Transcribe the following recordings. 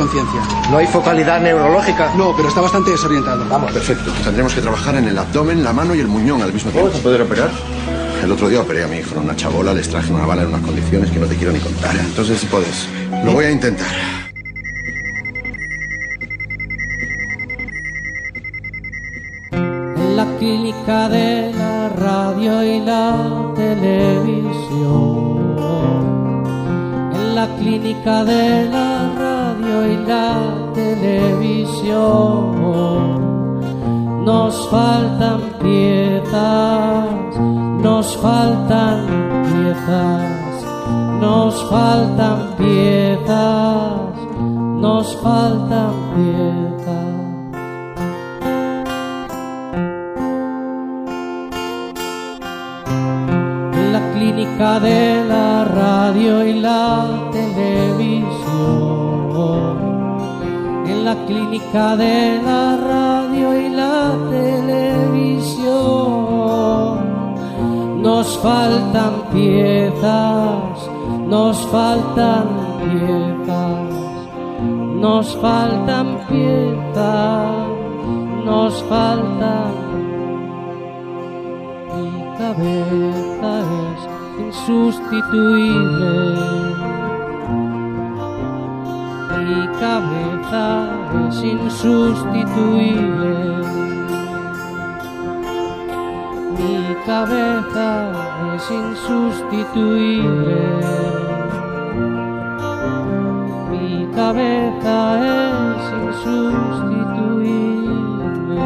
conciencia. ¿No hay focalidad neurológica? No, pero está bastante desorientado. Vamos. Perfecto. Tendremos que trabajar en el abdomen, la mano y el muñón al mismo tiempo. ¿Vamos a poder operar? El otro día operé a mi hijo en una chabola, les traje una bala en unas condiciones que no te quiero ni contar. Entonces, si puedes. Lo voy a intentar. En la clínica de la radio y la televisión. En la clínica de la radio y la televisión. Nos faltan piezas, nos faltan piezas, nos faltan piezas, nos faltan piezas. En la clínica de la radio y la televisión. En la clínica de la radio y la televisión. Nos faltan piezas, nos faltan piezas, nos faltan piezas, nos faltan. Mi cabeza es insustituible. Mi cabeza es insustituible. Mi cabeza es insustituible. Mi cabeza es insustituible.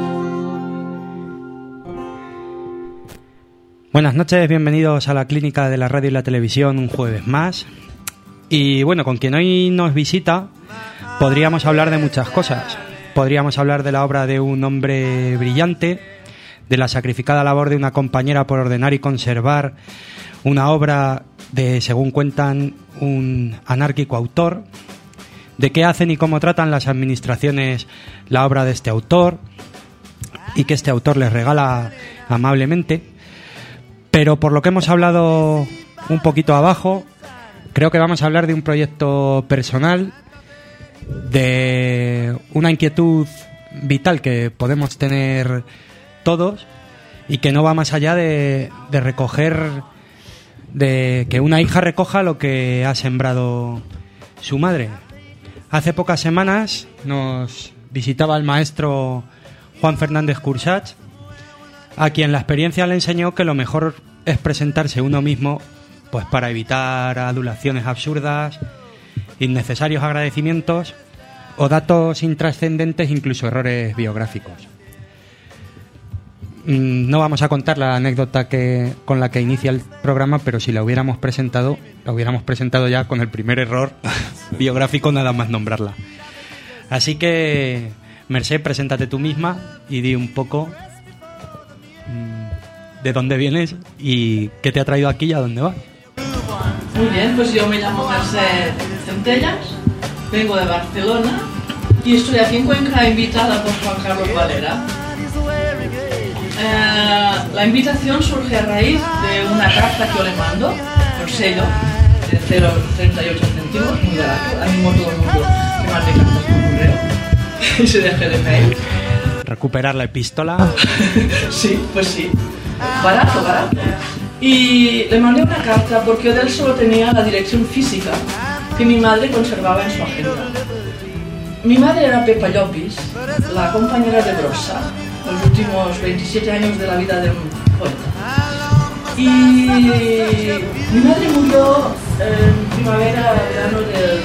Buenas noches, bienvenidos a la clínica de la radio y la televisión un jueves más. Y bueno, con quien hoy nos visita podríamos hablar de muchas cosas. Podríamos hablar de la obra de un hombre brillante, de la sacrificada labor de una compañera por ordenar y conservar una obra de, según cuentan, un anárquico autor, de qué hacen y cómo tratan las administraciones la obra de este autor y que este autor les regala amablemente. Pero por lo que hemos hablado un poquito abajo, creo que vamos a hablar de un proyecto personal, de una inquietud vital que podemos tener todos y que no va más allá de recoger, de que una hija recoja lo que ha sembrado su madre. Hace pocas semanas nos visitaba el maestro Juan Fernández Cursach, a quien la experiencia le enseñó que lo mejor es presentarse uno mismo, pues para evitar adulaciones absurdas, innecesarios agradecimientos o datos intrascendentes, incluso errores biográficos. No vamos a contar la anécdota con la que inicia el programa, pero si la hubiéramos presentado ya con el primer error biográfico nada más nombrarla. Así que, Mercé, preséntate tú misma y di un poco de dónde vienes y qué te ha traído aquí y a dónde vas. Muy bien, pues yo me llamo Mercè Centellas, vengo de Barcelona y estoy aquí en Cuenca invitada por Juan Carlos Valera. La invitación surge a raíz de una carta que yo le mando por sello de 0,38 céntimos, muy barato. Animo a todo el mundo que mande cartas por correo y se deje de mail. Recuperar la epístola. Sí, pues sí. Barato. Y le mandé una carta porque de él solo tenía la dirección física que mi madre conservaba en su agenda. Mi madre era Pepa Llopis, la compañera de Brossa, los últimos 27 años de la vida de un poeta. Y mi madre murió en primavera-verano del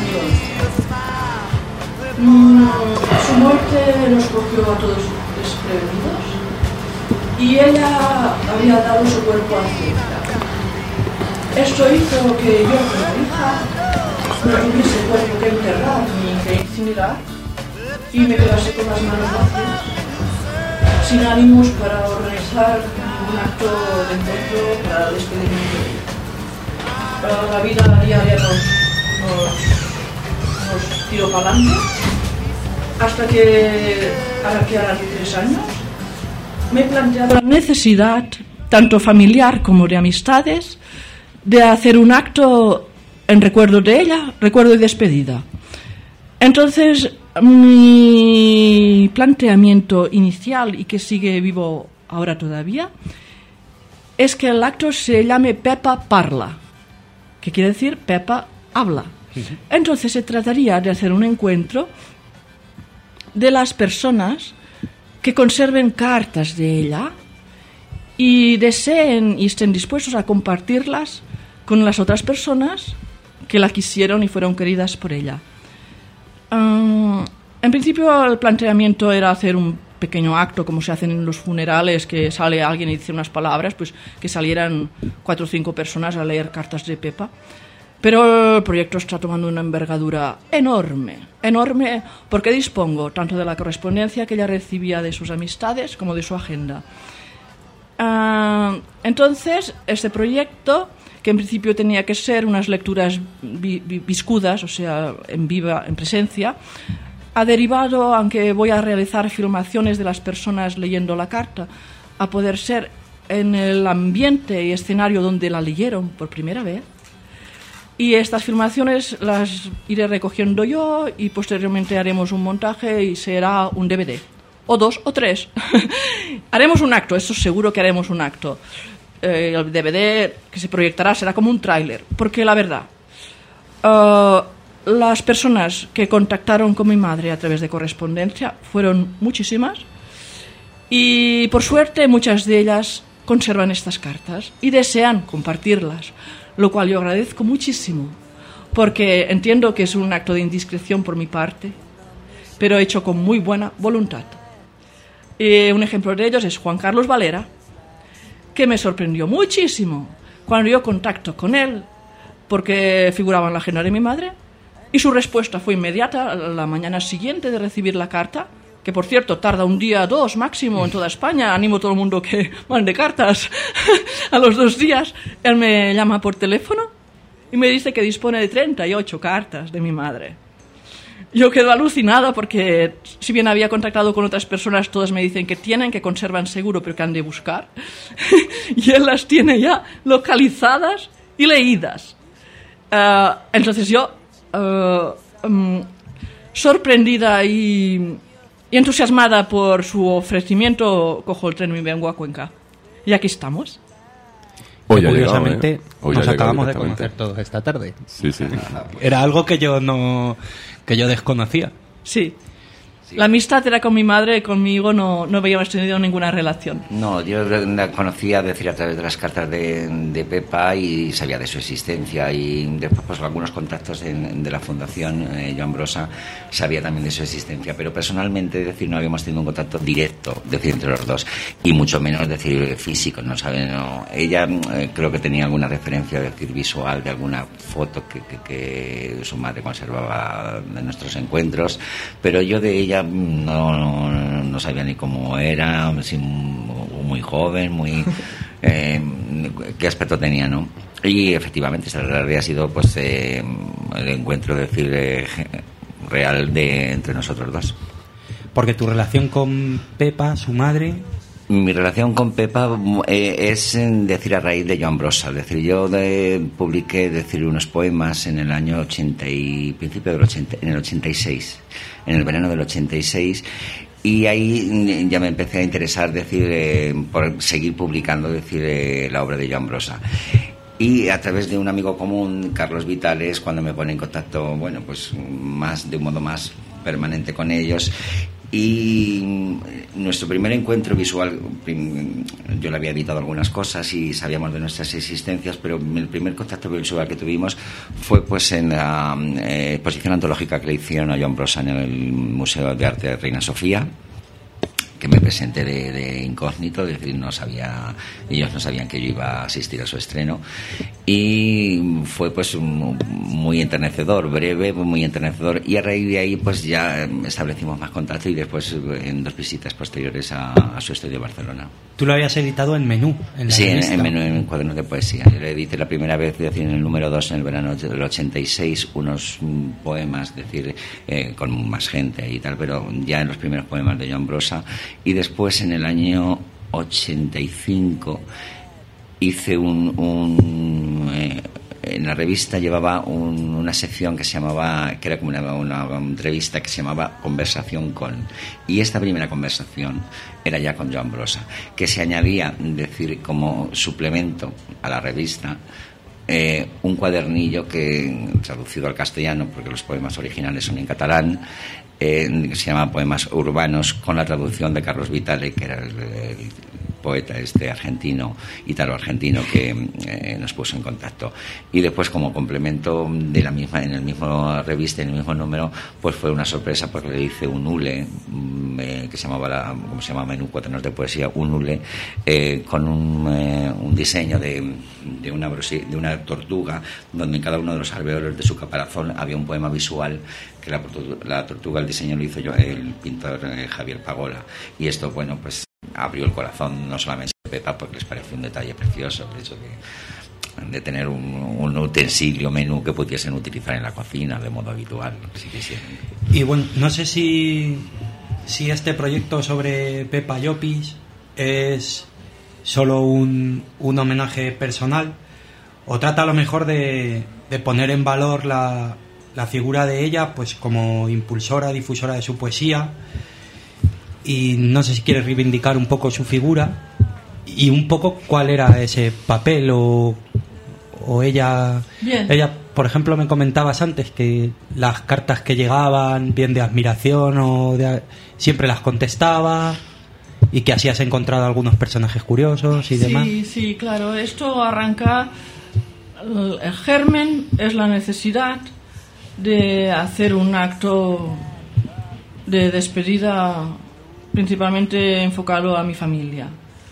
2011. Su muerte nos cogió a todos desprevenidos. Y ella había dado su cuerpo a África. Esto hizo que yo, como hija, no tuviese cuerpo que enterrar ni que incinerar y me quedase con las manos vacías, sin ánimos para organizar un acto de encuentro para despedirme de ella. La vida diaria nos tiró para adelante hasta que, ahora 3 años, me he planteado la necesidad, tanto familiar como de amistades, de hacer un acto en recuerdo de ella, recuerdo y despedida. Entonces, mi planteamiento inicial, y que sigue vivo ahora todavía, es que el acto se llame Pepa Parla, que quiere decir Pepa habla. Entonces se trataría de hacer un encuentro de las personas que conserven cartas de ella y deseen y estén dispuestos a compartirlas con las otras personas que la quisieron y fueron queridas por ella. En principio el planteamiento era hacer un pequeño acto, como se hacen en los funerales, que sale alguien y dice unas palabras, pues que salieran 4 o 5 personas a leer cartas de Pepa. Pero el proyecto está tomando una envergadura enorme, enorme, porque dispongo tanto de la correspondencia que ella recibía de sus amistades como de su agenda. Entonces, este proyecto, que en principio tenía que ser unas lecturas viscudas, o sea, en presencia, ha derivado, aunque voy a realizar filmaciones de las personas leyendo la carta, a poder ser en el ambiente y escenario donde la leyeron por primera vez. Y estas filmaciones las iré recogiendo yo y posteriormente haremos un montaje y será un DVD. O 2 o 3. Haremos un acto, eso seguro que haremos un acto. El DVD que se proyectará será como un tráiler. Porque la verdad, las personas que contactaron con mi madre a través de correspondencia fueron muchísimas. Y por suerte muchas de ellas conservan estas cartas y desean compartirlas. Lo cual yo agradezco muchísimo, porque entiendo que es un acto de indiscreción por mi parte, pero hecho con muy buena voluntad. Un ejemplo de ellos es Juan Carlos Valera, que me sorprendió muchísimo cuando yo contacto con él, porque figuraba en la agenda de mi madre, y su respuesta fue inmediata la mañana siguiente de recibir la carta, que por cierto tarda 1 día, 2 máximo en toda España. Animo a todo el mundo que mande cartas. A los 2 días él me llama por teléfono y me dice que dispone de 38 cartas de mi madre. Yo quedo alucinada porque si bien había contactado con otras personas, todas me dicen que tienen, que conservan seguro, pero que han de buscar. Y él las tiene ya localizadas y leídas. Entonces yo, sorprendida y entusiasmada por su ofrecimiento, cojo el tren y me vengo a Cuenca. Y aquí estamos. Hoy ha Curiosamente, llegado, Hoy nos ha acabamos de llegado conocer todos esta tarde. Sí, sí. Era algo que yo desconocía. Sí. La amistad era con mi madre, conmigo no habíamos tenido ninguna relación. No, yo la conocía, decir, a través de las cartas de Pepa y sabía de su existencia, y después pues algunos contactos de la fundación Joan Brossa sabía también de su existencia, pero personalmente, decir, no habíamos tenido un contacto directo, decir, entre los dos, y mucho menos, decir, físico, no sabe, no. Ella creo que tenía alguna referencia, decir, visual de alguna foto que su madre conservaba de nuestros encuentros, pero yo de ella no sabía ni cómo era, muy joven, muy qué aspecto tenía, ¿no? Y efectivamente esta había sido pues el encuentro, decir, real entre nosotros dos. Porque tu relación con Pepa, su madre... Mi relación con Pepa es, decir, a raíz de Joan Brossa. Es decir, yo publiqué, decir, unos poemas en el año 80 y principio del 80, en el 86, en el verano del 86, y ahí ya me empecé a interesar, decir, por seguir publicando, decir, la obra de Joan Brossa. Y a través de un amigo común, Carlos Vitales, cuando me pone en contacto, bueno, pues más de un modo más permanente con ellos. Y nuestro primer encuentro visual, yo le había editado algunas cosas y sabíamos de nuestras existencias, pero el primer contacto visual que tuvimos fue pues en la exposición antológica que le hicieron a Joan Brossa en el Museo de Arte de Reina Sofía, que me presenté de incógnito, es decir, ellos no sabían que yo iba a asistir a su estreno, y fue pues muy enternecedor, breve, muy enternecedor, y a raíz de ahí pues ya establecimos más contacto, y después en 2 visitas posteriores a su estudio de Barcelona. ¿Tú lo habías editado en Menú? Sí, en Menú, en cuadernos de poesía. Yo lo edité la primera vez, es decir, en el número 2, en el verano del 86, unos poemas, decir, con más gente y tal, pero ya en los primeros poemas de Joan Brossa. Y después, en el año 85, hice en en la revista llevaba una sección que se llamaba, que era como una entrevista que se llamaba Conversación con, y esta primera conversación era ya con Joan Brossa, que se añadía, decir, como suplemento a la revista, un cuadernillo que, traducido al castellano, porque los poemas originales son en catalán, que se llama Poemas Urbanos, con la traducción de Carlos Vitale, que era el poeta argentino, ítalo-argentino, que nos puso en contacto. Y después, como complemento de la misma, en el mismo revista, en el mismo número, pues fue una sorpresa porque le hice un hule que se llamaba, como se llama, Menú Cuadernos de Poesía, un hule con un diseño de una tortuga, donde en cada uno de los alveolos de su caparazón había un poema visual, que la tortuga, el diseño lo hizo el pintor Javier Pagola. Y esto, bueno, pues abrió el corazón no solamente a Pepa, porque les pareció un detalle precioso el hecho de tener un utensilio, menú que pudiesen utilizar en la cocina de modo habitual, si quisieran. Y bueno, no sé si este proyecto sobre Pepa Llopis es solo un homenaje personal, o trata a lo mejor de poner en valor la figura de ella, pues como impulsora, difusora de su poesía. Y no sé si quiere reivindicar un poco su figura y un poco cuál era ese papel o ella. Bien. Ella, por ejemplo, me comentabas antes que las cartas que llegaban, bien de admiración siempre las contestaba, y que así has encontrado algunos personajes curiosos y demás. Sí, claro. Esto arranca, el germen es la necesidad de hacer un acto de despedida, principalmente enfocado a mi familia.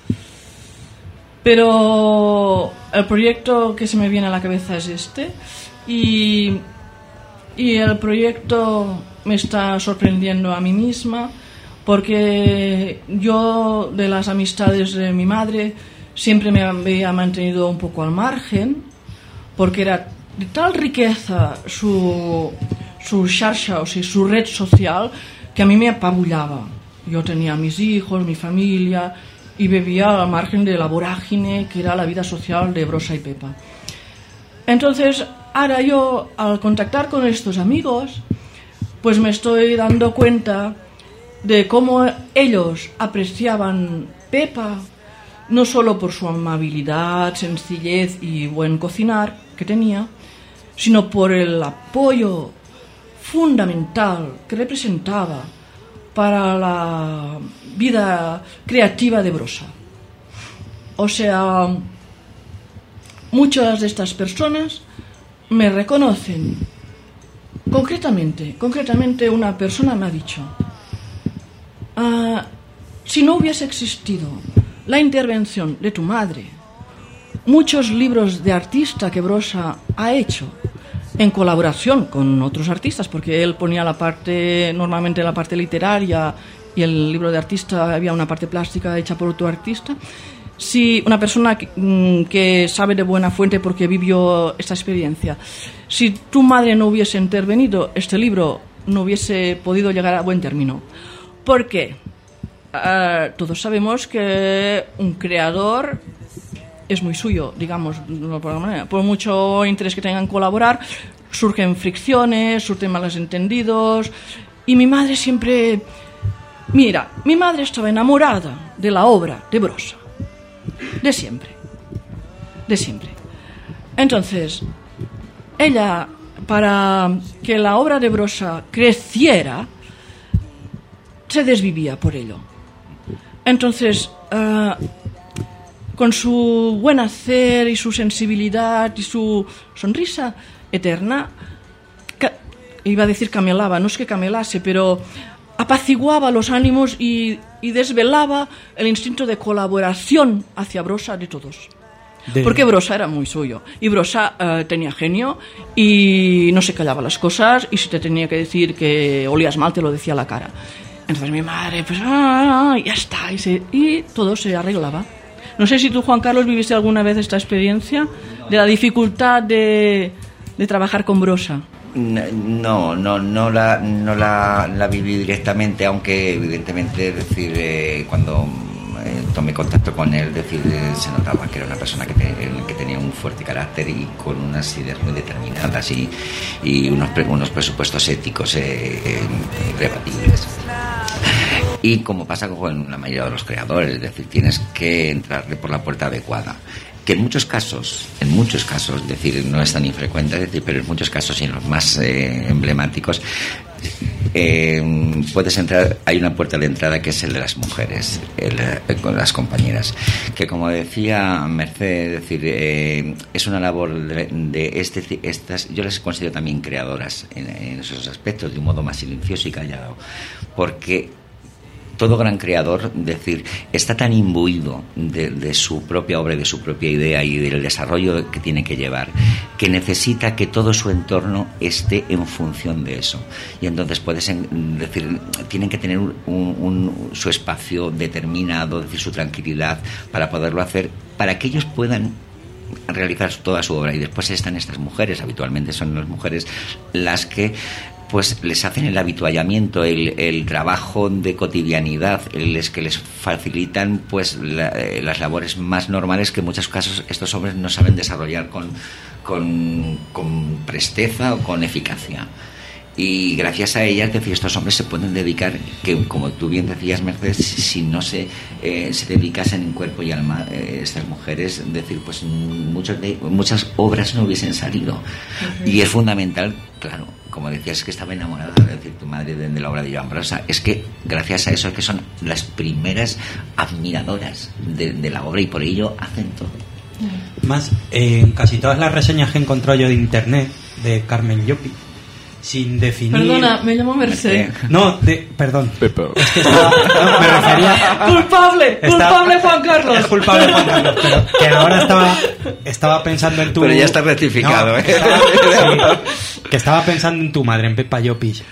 Pero el proyecto que se me viene a la cabeza es este, y el proyecto me está sorprendiendo a mí misma, porque yo, de las amistades de mi madre, siempre me había mantenido un poco al margen, porque era de tal riqueza su xarxa, o sea, su red social, que a mí me apabullaba. Yo tenía mis hijos, mi familia, y vivía al margen de la vorágine que era la vida social de Brossa y Pepa. Entonces, ahora yo, al contactar con estos amigos, pues me estoy dando cuenta de cómo ellos apreciaban Pepa, no solo por su amabilidad, sencillez y buen cocinar que tenía, sino por el apoyo fundamental que representaba para la vida creativa de Brossa. O sea, muchas de estas personas me reconocen. Concretamente una persona me ha dicho, si no hubiese existido la intervención de tu madre, muchos libros de artista que Brossa ha hecho en colaboración con otros artistas, porque él ponía normalmente la parte literaria, y el libro de artista había una parte plástica hecha por otro artista. Si una persona que sabe de buena fuente porque vivió esta experiencia, si tu madre no hubiese intervenido, este libro no hubiese podido llegar a buen término. ¿Por qué? Todos sabemos que un creador es muy suyo, digamos, por alguna manera. Por mucho interés que tengan en colaborar, surgen fricciones, surgen malos entendidos. Y mi madre siempre... Mira, mi madre estaba enamorada de la obra de Brossa. De siempre. Entonces, ella, para que la obra de Brossa creciera, se desvivía por ello. Entonces... con su buen hacer y su sensibilidad y su sonrisa eterna, iba a decir camelaba, no es que camelase, pero apaciguaba los ánimos y desvelaba el instinto de colaboración hacia Brossa de todos. Porque Brossa era muy suyo, y Brossa tenía genio y no se callaba las cosas, y si te tenía que decir que olías mal, te lo decía a la cara. Entonces mi madre, pues ya está, y todo se arreglaba. No sé si tú, Juan Carlos, viviste alguna vez esta experiencia de la dificultad de trabajar con Brossa. No la viví directamente, aunque evidentemente, decir, cuando tomé contacto con él, se notaba que era una persona que tenía un fuerte carácter y con unas ideas muy determinadas y unos presupuestos éticos irrebatibles. Y como pasa con la mayoría de los creadores, es decir, tienes que entrarle por la puerta adecuada. Que en muchos casos, es decir, no es tan infrecuente, es decir, pero en muchos casos y en los más emblemáticos, puedes entrar, hay una puerta de entrada que es el de las mujeres, con las compañeras, que como decía Merced, es decir, es una labor de estas, yo las considero también creadoras en esos aspectos, de un modo más silencioso y callado, porque todo gran creador, decir, está tan imbuido de su propia obra, de su propia idea y del desarrollo que tiene que llevar, que necesita que todo su entorno esté en función de eso. Y entonces puedes decir, tienen que tener su espacio determinado, decir, su tranquilidad para poderlo hacer, para que ellos puedan realizar toda su obra. Y después están estas mujeres, habitualmente son las mujeres las que pues les hacen el habituallamiento, el trabajo de cotidianidad, es que les facilitan pues las labores más normales que en muchos casos estos hombres no saben desarrollar con presteza o con eficacia. Y gracias a ellas, decir, estos hombres se pueden dedicar, que como tú bien decías, Mercedes, si no se dedicasen en cuerpo y alma estas mujeres, decir, pues muchas obras no hubiesen salido. Uh-huh. Y es fundamental, claro, como decías, que estaba enamorada, es decir, tu madre de la obra de Joan Brossa, es que gracias a eso es que son las primeras admiradoras de la obra y por ello hacen todo. Más, en casi todas las reseñas que he encontrado yo de internet de Carmen Llopis, sin definir... Perdona, me llamo Merced. No, perdón. Pepe. Es que me refería... ¡Culpable Juan Carlos! Es culpable Juan Carlos, pero que ahora estaba pensando en tu... Pero ya está rectificado, no, sí, que estaba pensando en tu madre, en Pepa Llopis.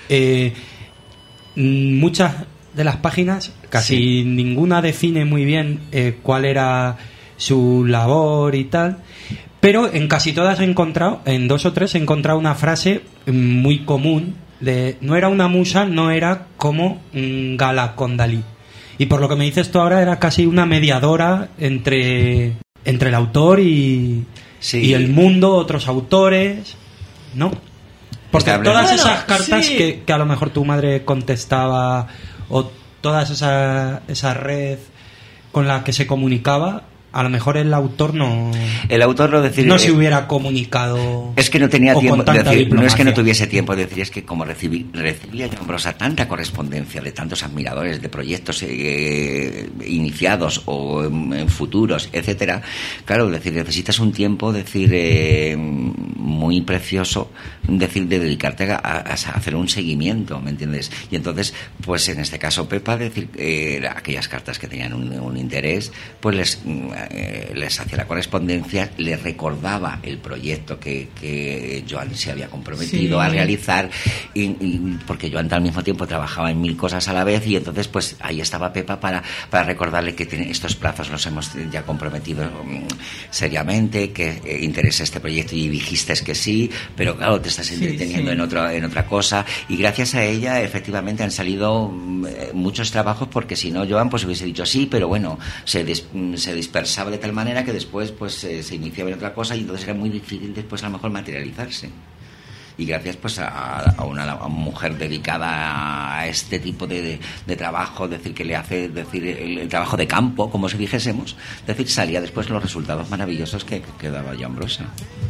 Muchas de las páginas, casi ninguna define muy bien cuál era su labor y tal... Pero en casi todas he encontrado, en 2 o 3 he encontrado una frase muy común de no era una musa, no era como Gala con Dalí. Y por lo que me dices tú ahora era casi una mediadora entre el autor y el mundo, otros autores, ¿no? Porque todas esas cartas que a lo mejor tu madre contestaba o todas esa red con la que se comunicaba, a lo mejor el autor no se hubiera comunicado. Es que no tenía tiempo de decir, no es que no tuviese tiempo de decir, es que como recibía Joan Brossa tanta correspondencia de tantos admiradores de proyectos iniciados o en futuros, etcétera, claro, decir, necesitas un tiempo, decir, muy precioso, decir, de dedicarte a hacer un seguimiento, ¿me entiendes? Y entonces, pues en este caso Pepa, decir, aquellas cartas que tenían un interés, pues les hacía la correspondencia, les recordaba el proyecto que Joan se había comprometido a realizar y porque Joan al mismo tiempo trabajaba en 1000 cosas a la vez y entonces pues ahí estaba Pepa para recordarle que estos plazos los hemos ya comprometido seriamente, que interesa este proyecto y dijiste que sí, pero claro, te estás entreteniendo en otra cosa y gracias a ella efectivamente han salido muchos trabajos porque si no Joan pues hubiese dicho sí, pero bueno, se dispersaba de tal manera que después pues se iniciaba en otra cosa y entonces era muy difícil después a lo mejor materializarse. Y gracias pues a una mujer dedicada a este tipo de trabajo, decir, que le hace decir el trabajo de campo, como si dijésemos, decir, salía después los resultados maravillosos que daba Joan Brossa.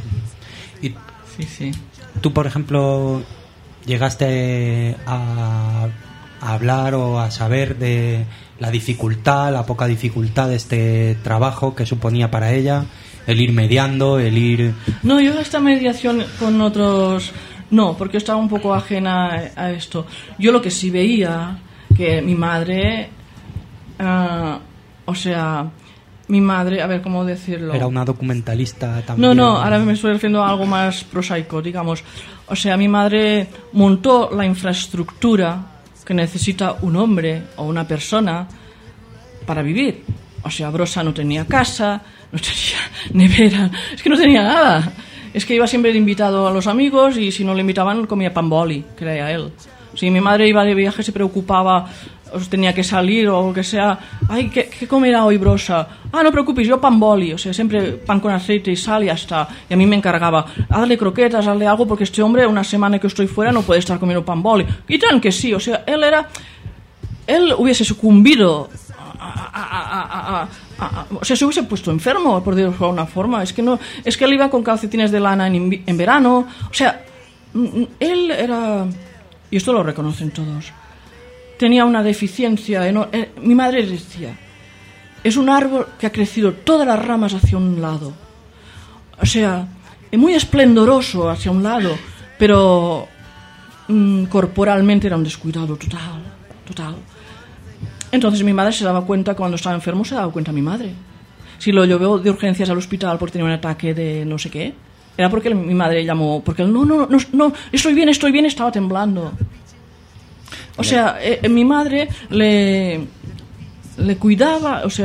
Y tú, por ejemplo, llegaste a hablar o a saber de la poca dificultad de este trabajo que suponía para ella, el ir mediando, No, yo esta mediación con otros... No, porque yo estaba un poco ajena a esto. Yo lo que sí veía, que mi madre... mi madre, a ver cómo decirlo... Era una documentalista también. No, ahora me estoy refiriendo a algo más prosaico, digamos. O sea, mi madre montó la infraestructura que necesita un hombre o una persona para vivir. O sea, Brossa no tenía casa, no tenía nevera, es que no tenía nada. Es que iba siempre de invitado a los amigos y si no le invitaban comía pan boli, creía él. Si mi madre iba de viaje se preocupaba os tenía que salir o lo que sea, ay, ¿qué comerá hoy Brosa? Ah, no preocupes, yo pan boli, o sea, siempre pan con aceite y sal y ya está. Y a mí me encargaba, hazle croquetas, hazle algo, porque este hombre, una semana que estoy fuera, no puede estar comiendo pan boli. Y tan que sí, o sea, él hubiese sucumbido o sea, se hubiese puesto enfermo, por decirlo de alguna forma. Es que él iba con calcetines de lana en verano. O sea, él era, y esto lo reconocen todos, tenía una deficiencia enorme. Mi madre decía, es un árbol que ha crecido todas las ramas hacia un lado. O sea, es muy esplendoroso hacia un lado, pero corporalmente era un descuidado total. Entonces mi madre se daba cuenta, cuando estaba enfermo, se daba cuenta mi madre. Si lo llevó de urgencias al hospital porque tenía un ataque de no sé qué, era porque mi madre llamó, porque él, no, estoy bien, estaba temblando. O sea, mi madre le cuidaba, o sea,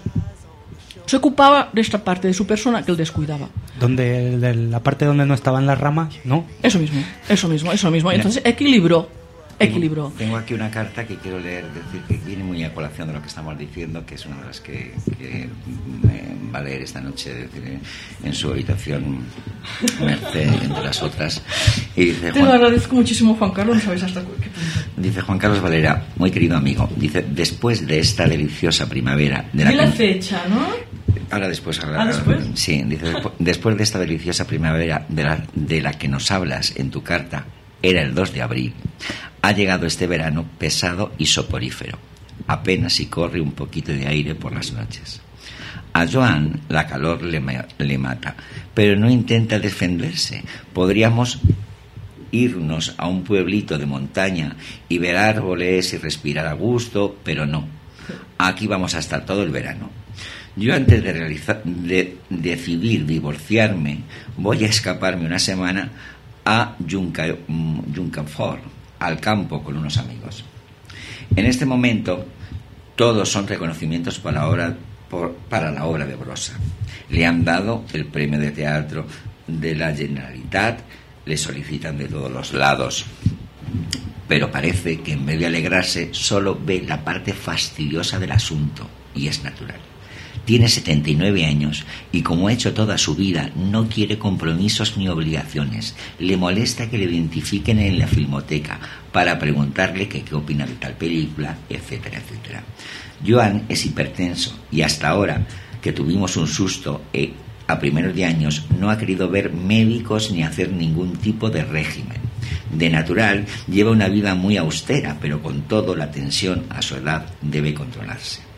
se ocupaba de esta parte de su persona que él descuidaba. De la parte donde no estaban las ramas, ¿no? Eso mismo. Entonces equilibró. Tengo aquí una carta que quiero leer, decir que viene muy a colación de lo que estamos diciendo, que es una de las que va a leer esta noche, decir, en su habitación, Merced, entre las otras. Y dice, te lo agradezco muchísimo, Juan Carlos, no sabes hasta qué punto. Dice Juan Carlos Valera, muy querido amigo, dice, después de esta deliciosa primavera... De la fecha, ¿no? Ahora después. ¿Después? Sí, dice, después de esta deliciosa primavera de la que nos hablas en tu carta, era el 2 de abril, ha llegado este verano pesado y soporífero. Apenas si corre un poquito de aire por las noches. A Joan la calor le mata, pero no intenta defenderse. Podríamos irnos a un pueblito de montaña y ver árboles y respirar a gusto, pero no. Aquí vamos a estar todo el verano. Yo antes de decidir divorciarme, voy a escaparme una semana a Juncanfort, al campo, con unos amigos. En este momento, todos son reconocimientos para la obra de Brossa. Le han dado el premio de teatro de la Generalitat, le solicitan de todos los lados, pero parece que en vez de alegrarse, solo ve la parte fastidiosa del asunto, y es natural. Tiene 79 años y, como ha hecho toda su vida, no quiere compromisos ni obligaciones. Le molesta que le identifiquen en la filmoteca para preguntarle qué opina de tal película, etcétera, etcétera. Joan es hipertenso y hasta ahora, que tuvimos un susto a primeros de años, no ha querido ver médicos ni hacer ningún tipo de régimen. De natural, lleva una vida muy austera, pero con todo, la tensión a su edad debe controlarse.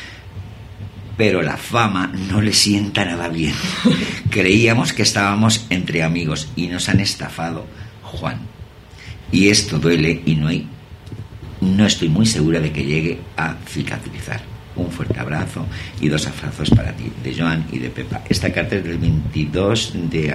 Pero la fama no le sienta nada bien. Creíamos que estábamos entre amigos y nos han estafado, Juan. Y esto duele y no estoy muy segura de que llegue a cicatrizar. Un fuerte abrazo y 2 abrazos para ti, de Joan y de Pepa. Esta carta es del 22 de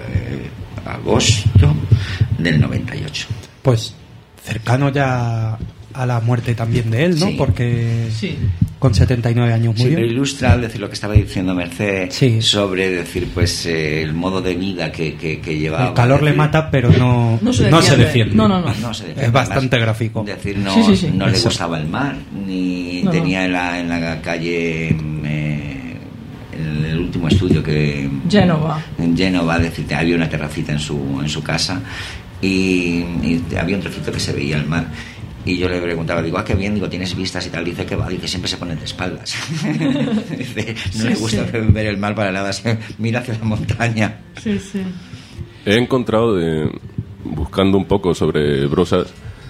agosto del 98. Pues cercano ya a la muerte también de él, ¿no? Sí. Porque sí, con 79 años murió. Sí, pero ilustra, decir, lo que estaba diciendo Merced, sí, sobre decir, pues el modo de vida que llevaba. El calor le mata, pero no se defiende. No se defiende. Es bastante gráfico. Es decir, no le Eso. gustaba el mar, ni tenía en la calle, en el último estudio que... En Génova, decir, había una terracita en su casa y había un trocito que se veía el mar. Y yo le preguntaba, digo, qué bien, digo, ¿tienes vistas y tal? Dice que va, dice, siempre se ponen de espaldas. Dice, no le gusta ver el mar para nada, mira hacia la montaña. Sí. He encontrado, buscando un poco sobre Brosas,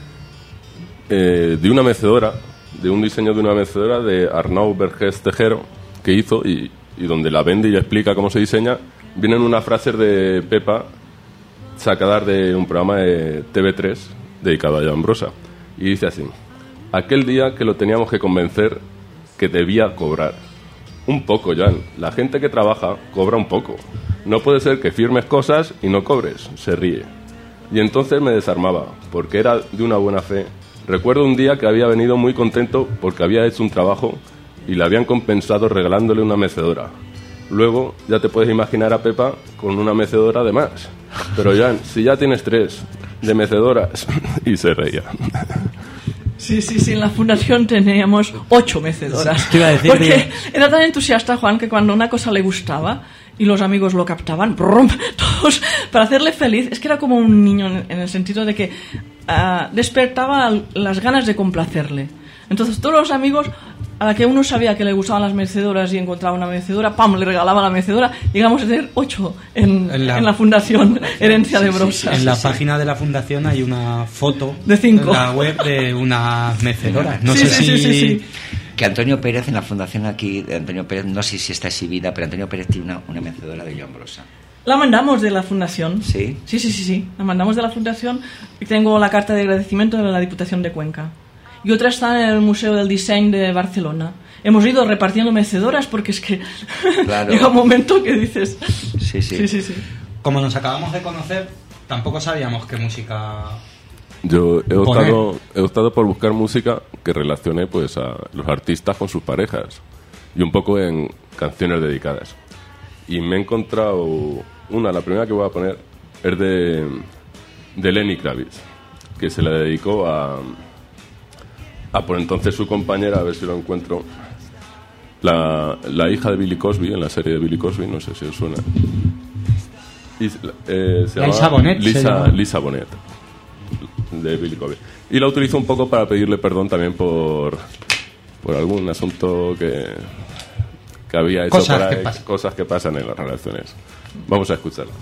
de una mecedora, de un diseño de una mecedora de Arnau Vergés Tejero, que hizo, y donde la vende y explica cómo se diseña, vienen unas frases de Pepa sacadas de un programa de TV3 dedicado a Joan Brossa. Y dice así: aquel día que lo teníamos que convencer que debía cobrar. Un poco, Joan. La gente que trabaja cobra un poco. No puede ser que firmes cosas y no cobres. Se ríe. Y entonces me desarmaba, porque era de una buena fe. Recuerdo un día que había venido muy contento porque había hecho un trabajo y le habían compensado regalándole una mecedora. Luego ya te puedes imaginar a Pepa con una mecedora de más. Pero Joan, si ya tienes 3 de mecedoras. Y se reía. Sí, en la fundación teníamos 8 mecedoras. Te iba a decir, porque era tan entusiasta Juan que cuando una cosa le gustaba y los amigos lo captaban, ¡brum!, todos, para hacerle feliz, es que era como un niño en el sentido de que despertaba las ganas de complacerle. Entonces todos los amigos, a la que uno sabía que le gustaban las mecedoras y encontraba una mecedora, ¡pam!, le regalaba la mecedora. Llegamos a tener 8 en la fundación Herencia de Brosas. En la página de la fundación hay una foto de 5 en la web de unas mecedoras. No Sí, sé sí, si... sí. Que Antonio Pérez, en la fundación aquí de Antonio Pérez, no sé si está exhibida, pero Antonio Pérez tiene una mecedora de Joan Brossa. La mandamos de la fundación. ¿Sí? Sí. La mandamos de la fundación y tengo la carta de agradecimiento de la Diputación de Cuenca. Y otra está en el Museo del Diseño de Barcelona. Hemos ido repartiendo mecedoras porque es que Claro. llega un momento que dices... Sí. Como nos acabamos de conocer, tampoco sabíamos qué música... Yo he optado por buscar música que relacione pues a los artistas con sus parejas y un poco en canciones dedicadas. Y me he encontrado la primera que voy a poner es de Lenny Kravitz, que se la dedicó a por entonces su compañera, a ver si lo encuentro, la hija de Billy Cosby, en la serie de Billy Cosby, no sé si os suena. Y, se Lisa Bonet. Lisa Bonet, de Billy Cosby. Y la utilizo un poco para pedirle perdón también por algún asunto que había hecho cosas que pasan en las relaciones. Vamos a escucharla.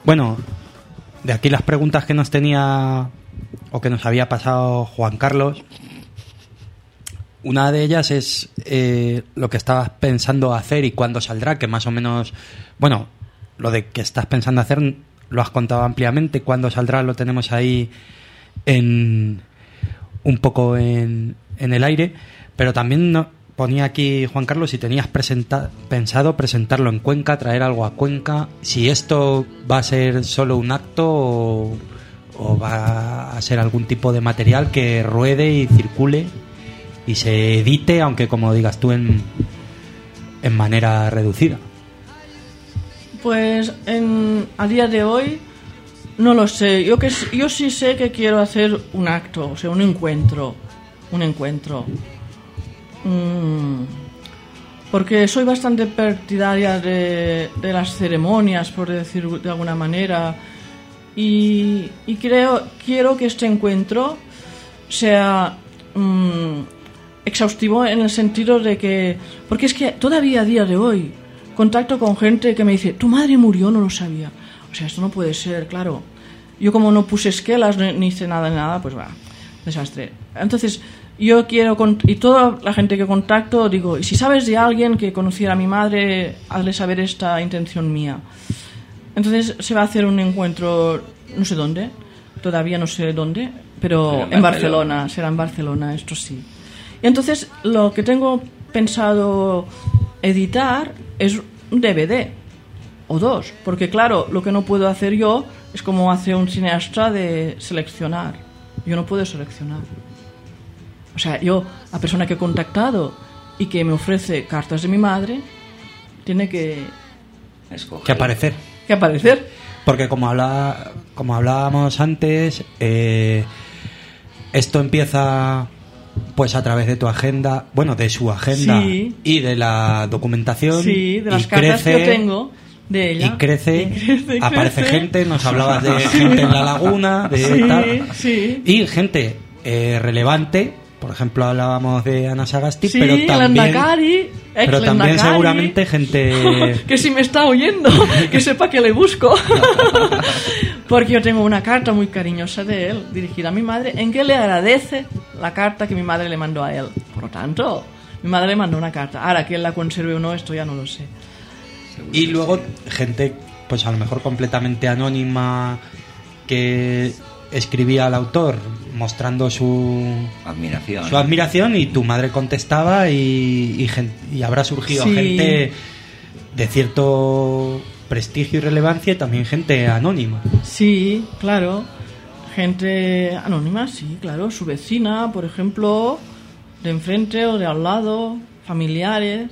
Bueno, de aquí las preguntas que nos tenía o que nos había pasado Juan Carlos. Una de ellas es lo que estabas pensando hacer y cuándo saldrá, que más o menos, bueno, lo de que estás pensando hacer lo has contado ampliamente. Cuándo saldrá lo tenemos ahí un poco en el aire, pero también ponía aquí Juan Carlos si tenías pensado presentarlo en Cuenca, traer algo a Cuenca, si esto va a ser solo un acto o va a ser algún tipo de material que ruede y circule y se edite, aunque como digas tú en manera reducida. Pues a día de hoy no lo sé. Yo sí sé que quiero hacer un acto, o sea, un encuentro. Porque soy bastante partidaria de las ceremonias, por decir de alguna manera, y quiero que este encuentro sea exhaustivo en el sentido de que, porque es que todavía a día de hoy contacto con gente que me dice, tu madre murió, no lo sabía. O sea, esto no puede ser, claro. Yo como no puse esquelas ni hice nada, pues va, desastre. Entonces, yo quiero, y toda la gente que contacto, digo, y si sabes de alguien que conociera a mi madre, hazle saber esta intención mía. Entonces se va a hacer un encuentro, no sé dónde, todavía no sé dónde, pero en Barcelona, será en Barcelona, esto sí. Y entonces lo que tengo pensado editar es un DVD o 2, porque claro, lo que no puedo hacer yo es como hace un cineasta de seleccionar. Yo no puedo seleccionar. O sea, yo, la persona que he contactado y que me ofrece cartas de mi madre, tiene que aparecer. Que aparecer. Porque como hablábamos antes, esto empieza pues a través de tu agenda, bueno, de su agenda, sí, y de la documentación, sí, de las cartas que yo tengo de ella, y crece, aparece gente, nos hablabas de gente en la laguna, de sí, tal, sí, y gente relevante. Por ejemplo, hablábamos de Ana Sagasti, sí, pero también seguramente gente que si me está oyendo, que sepa que le busco. Porque yo tengo una carta muy cariñosa de él, dirigida a mi madre, en que le agradece la carta que mi madre le mandó a él. Por lo tanto, mi madre le mandó una carta. Ahora, que él la conserve o no, esto ya no lo sé. Y luego gente, pues a lo mejor completamente anónima, que escribía al autor mostrando su admiración y tu madre contestaba y habrá surgido, sí, gente de cierto prestigio y relevancia y también gente anónima. Sí, claro, gente anónima, sí, claro, su vecina, por ejemplo, de enfrente o de al lado, familiares.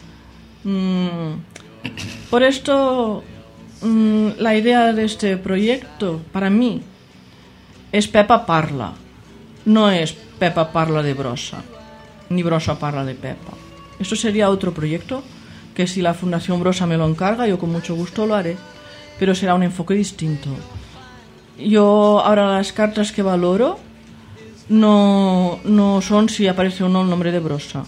Por esto, la idea de este proyecto, para mí, es Pepa parla, no es Pepa parla de Brossa, ni Brossa parla de Pepa. Esto sería otro proyecto que si la Fundación Brossa me lo encarga, yo con mucho gusto lo haré, pero será un enfoque distinto. Yo ahora las cartas que valoro no son si aparece o no el nombre de Brossa.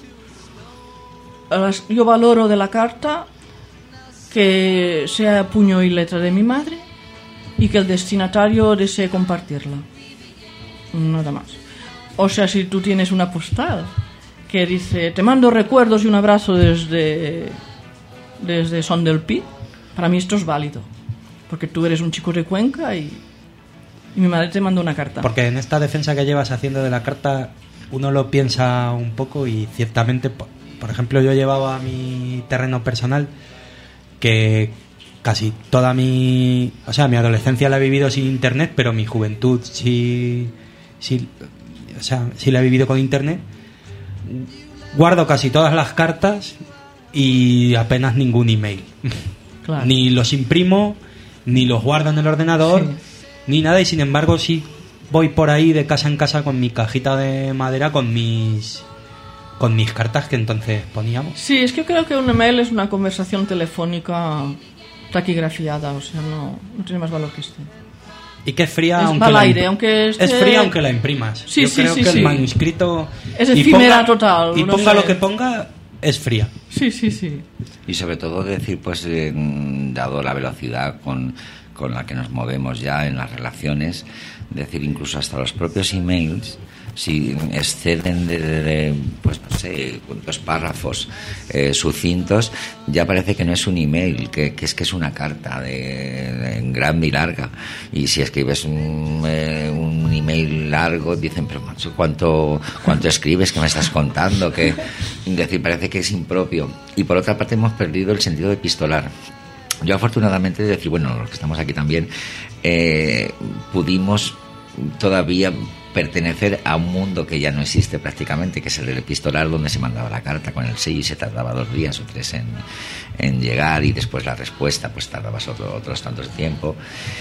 Yo valoro de la carta que sea puño y letra de mi madre y que el destinatario desee compartirla. Nada más. O sea, si tú tienes una postal que dice te mando recuerdos y un abrazo desde Son del Pi, para mí esto es válido, porque tú eres un chico de Cuenca y mi madre te mandó una carta. Porque en esta defensa que llevas haciendo de la carta uno lo piensa un poco y ciertamente, por ejemplo, yo llevaba a mi terreno personal que casi toda mi adolescencia la he vivido sin internet, pero mi juventud sí la he vivido con internet. Guardo casi todas las cartas y apenas ningún email. Claro. Ni los imprimo, ni los guardo en el ordenador, sí, ni nada, y sin embargo sí voy por ahí de casa en casa con mi cajita de madera con mis cartas que entonces poníamos. Sí, es que creo que un email es una conversación telefónica taquigrafiada, o sea, no tiene más valor que este. Y que es fría, es aunque es fría aunque la imprimas. Sí, yo creo que el manuscrito es efímera total. Ponga lo que ponga, es fría. Sí. Y sobre todo decir, pues, dado la velocidad con con la que nos movemos ya en las relaciones, es decir, incluso hasta los propios emails, si exceden de pues no sé, 2 párrafos sucintos, ya parece que no es un email, que es una carta de grande y larga. Y si escribes un email largo, dicen, pero macho, ¿cuánto escribes? ¿Qué me estás contando? Que, es decir, parece que es impropio. Y por otra parte hemos perdido el sentido epistolar. Yo afortunadamente, decir, bueno, los que estamos aquí también, pudimos todavía pertenecer a un mundo que ya no existe prácticamente, que es el del epistolar, donde se mandaba la carta con el sello y se tardaba 2 días o 3 en llegar, y después la respuesta pues tardabas otros tantos tiempo.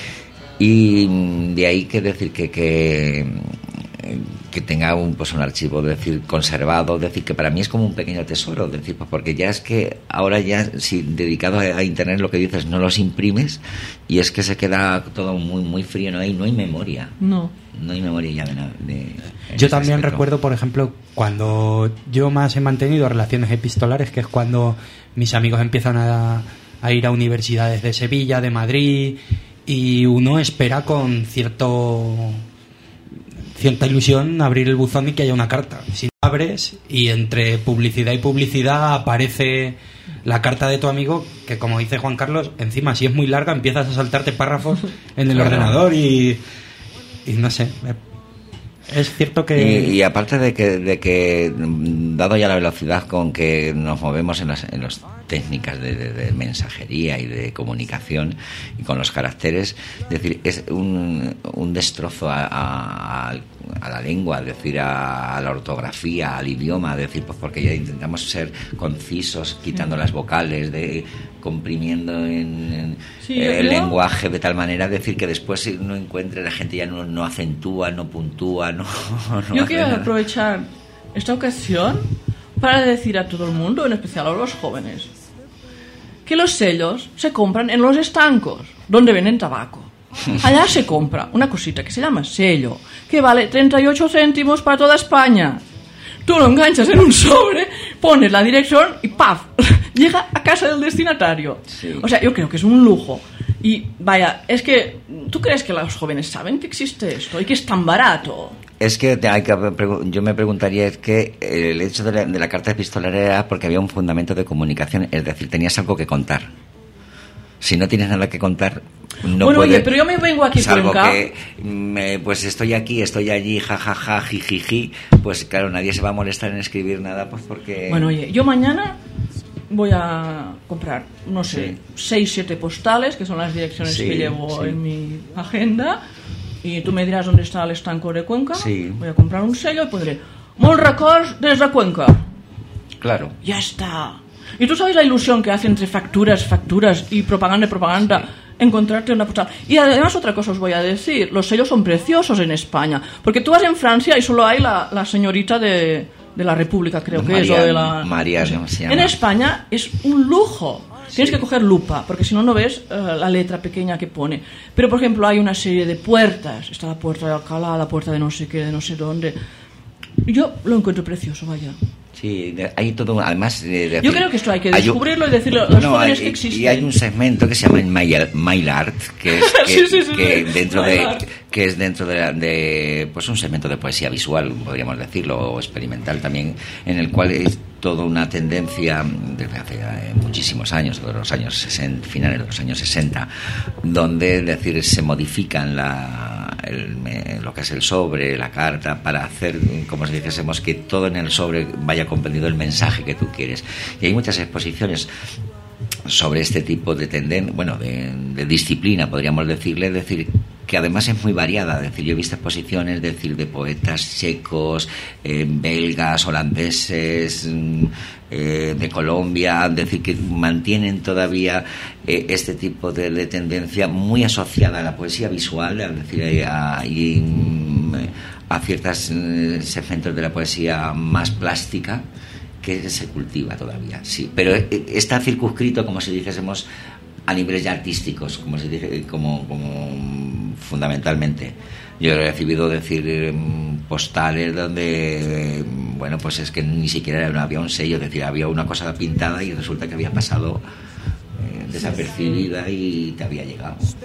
Y de ahí que decir que tenga un archivo, decir, conservado, decir, que para mí es como un pequeño tesoro, decir, pues porque ya es que ahora ya, si dedicado a internet, lo que dices, no los imprimes y es que se queda todo muy muy frío, no hay memoria. No hay memoria ya de nada. Yo también recuerdo, por ejemplo, cuando yo más he mantenido relaciones epistolares, que es cuando mis amigos empiezan a ir a universidades de Sevilla, de Madrid, y uno espera con cierta ilusión abrir el buzón y que haya una carta. Si abres y entre publicidad y publicidad aparece la carta de tu amigo, que como dice Juan Carlos, encima si es muy larga empiezas a saltarte párrafos en el ordenador y no sé. Es cierto que... Y aparte de que dado ya la velocidad con que nos movemos en las técnicas de mensajería y de comunicación y con los caracteres, es decir, es un destrozo a la lengua, es decir, a la ortografía, al idioma, es decir, pues porque ya intentamos ser concisos, quitando las vocales, comprimiendo el lenguaje de tal manera, es decir, que después no encuentre, la gente ya no acentúa, no puntúa, no Yo quiero aprovechar esta ocasión para decir a todo el mundo, en especial a los jóvenes, que los sellos se compran en los estancos donde venden tabaco. Allá se compra una cosita que se llama sello, que vale 38 céntimos para toda España. Tú lo enganchas en un sobre, pones la dirección y ¡paf! Llega a casa del destinatario. Sí. O sea, yo creo que es un lujo. Y vaya, es que ¿tú crees que los jóvenes saben que existe esto y que es tan barato? Es que yo me preguntaría, es que el hecho de la carta epistolar era porque había un fundamento de comunicación, es decir, tenías algo que contar. Si no tienes nada que contar, no bueno, puedes, oye, pero yo me vengo aquí, salvo Cuenca, que pues estoy aquí, estoy allí, jajaja, jijiji, pues claro, nadie se va a molestar en escribir nada, pues porque... Bueno, oye, yo mañana voy a comprar, no sé, 6-7 postales, que son las direcciones que llevo en mi agenda, y tú me dirás dónde está el estanco de Cuenca. Voy a comprar un sello y pondré molts records des de Cuenca. Claro. Ya está. Y tú sabes la ilusión que hace entre facturas y propaganda, encontrarte una postal. Y además otra cosa os voy a decir, los sellos son preciosos en España, porque tú vas en Francia y solo hay la señorita de la República, creo que María, es, o de la... María, ¿cómo se llama? En España es un lujo. Tienes que coger lupa, porque si no ves la letra pequeña que pone. Pero, por ejemplo, hay una serie de puertas. Está la puerta de Alcalá, la puerta de no sé qué, de no sé dónde. Yo lo encuentro precioso, vaya. Sí, hay todo, además... yo creo que esto hay que descubrirlo y decirle a los jóvenes que existe. Y hay un segmento que se llama Mail Art, que es dentro de pues un segmento de poesía visual, podríamos decirlo, o experimental también, en el cual es toda una tendencia desde hace muchísimos años, de los años 60, finales de los años 60, donde, es decir, se modifican lo que es el sobre, la carta, para hacer, como si dijésemos, que todo en el sobre vaya comprendido el mensaje que tú quieres. Y hay muchas exposiciones sobre este tipo de tendencia, bueno, de disciplina, podríamos decirle, es decir, que además es muy variada. Es decir, yo he visto exposiciones, decir, de poetas checos, belgas, holandeses, de Colombia, es decir, que mantienen todavía este tipo de tendencia muy asociada a la poesía visual, es decir, a ciertos segmentos de la poesía más plástica, que se cultiva todavía, sí, pero está circunscrito, como si dijésemos, a niveles ya artísticos, como se dice, como fundamentalmente. Yo he recibido, decir, postales donde, bueno, pues es que ni siquiera había un sello, es decir, había una cosa pintada y resulta que había pasado desapercibida y te había llegado.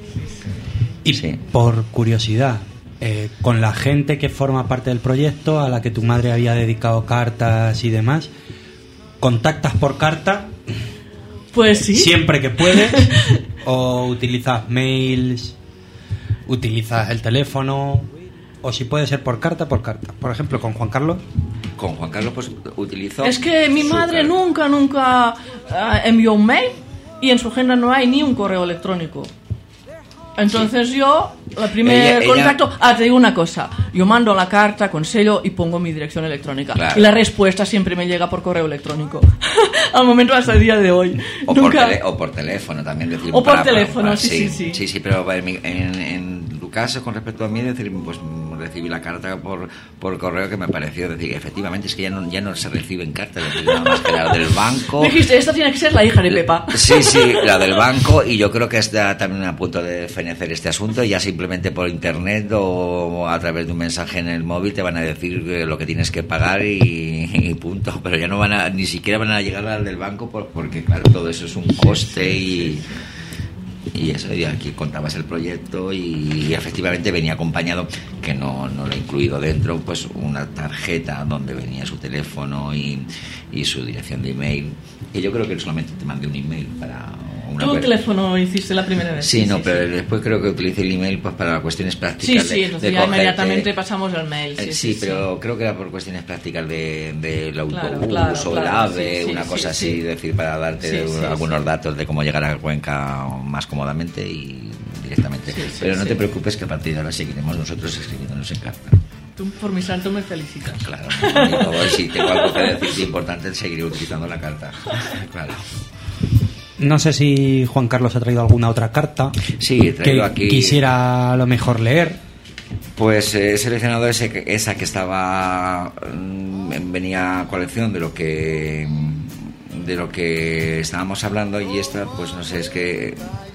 Y Sí. por curiosidad, con la gente que forma parte del proyecto, a la que tu madre había dedicado cartas y demás, ¿contactas por carta Pues sí. siempre que puedes? ¿O utilizas mails? ¿Utilizas el teléfono? O si puede ser por carta, por carta. Por ejemplo, con Juan Carlos. Con Juan Carlos pues utilizó... Es que mi madre Súper. nunca envió un mail y en su agenda no hay ni un correo electrónico. Entonces yo, el primer Ella- contacto... te digo una cosa. Yo mando la carta con sello y pongo mi dirección electrónica. Claro. Y la respuesta siempre me llega por correo electrónico. Al momento hasta el día de hoy. O, Nunca... o por teléfono también. Decir, O por teléfono, sí. Sí, pero en tu caso, con respecto a mí, decir, pues recibí la carta por correo que me pareció, decir, efectivamente, es que ya no se reciben cartas, decir, nada más que la del banco. Dijiste, esta tiene que ser la hija de Pepa. Sí, la del banco, y yo creo que está también a punto de fenecer este asunto, y ya simplemente por internet o a través de un mensaje en el móvil te van a decir lo que tienes que pagar y punto, pero ya no ni siquiera van a llegar al del banco porque claro, todo eso es un coste y eso, y aquí contabas el proyecto y efectivamente venía acompañado, que no lo he incluido dentro, pues una tarjeta donde venía su teléfono y su dirección de email, y yo creo que solamente te mandé un email para una ¿Tu teléfono hiciste la primera vez? Sí, pero después creo que utilicé el email pues para cuestiones prácticas. Sí, entonces ya inmediatamente pasamos al mail. Pero creo que era por cuestiones prácticas del autobús Claro, o el AVE, una cosa así, sí. decir, para darte algunos datos de cómo llegar a Cuenca más cómodamente y directamente. Pero no te preocupes, que a partir de ahora seguiremos nosotros escribiéndonos en carta. Tú por mi santo me felicitas. Claro, y si tengo algo que decirte importante, seguiré utilizando la carta. Claro. No sé si Juan Carlos ha traído alguna otra carta Sí, he traído que aquí. quisiera a lo mejor leer. Pues he seleccionado esa que estaba venía a colección de lo que estábamos hablando, y esta pues no sé, es que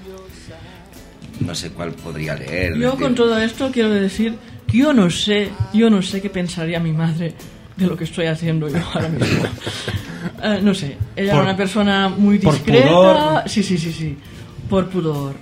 no sé cuál podría leer. Yo con todo esto quiero decir que yo no sé qué pensaría mi madre de lo que estoy haciendo yo ahora mismo. No sé, ella era una persona muy discreta. Por pudor. Sí, por pudor.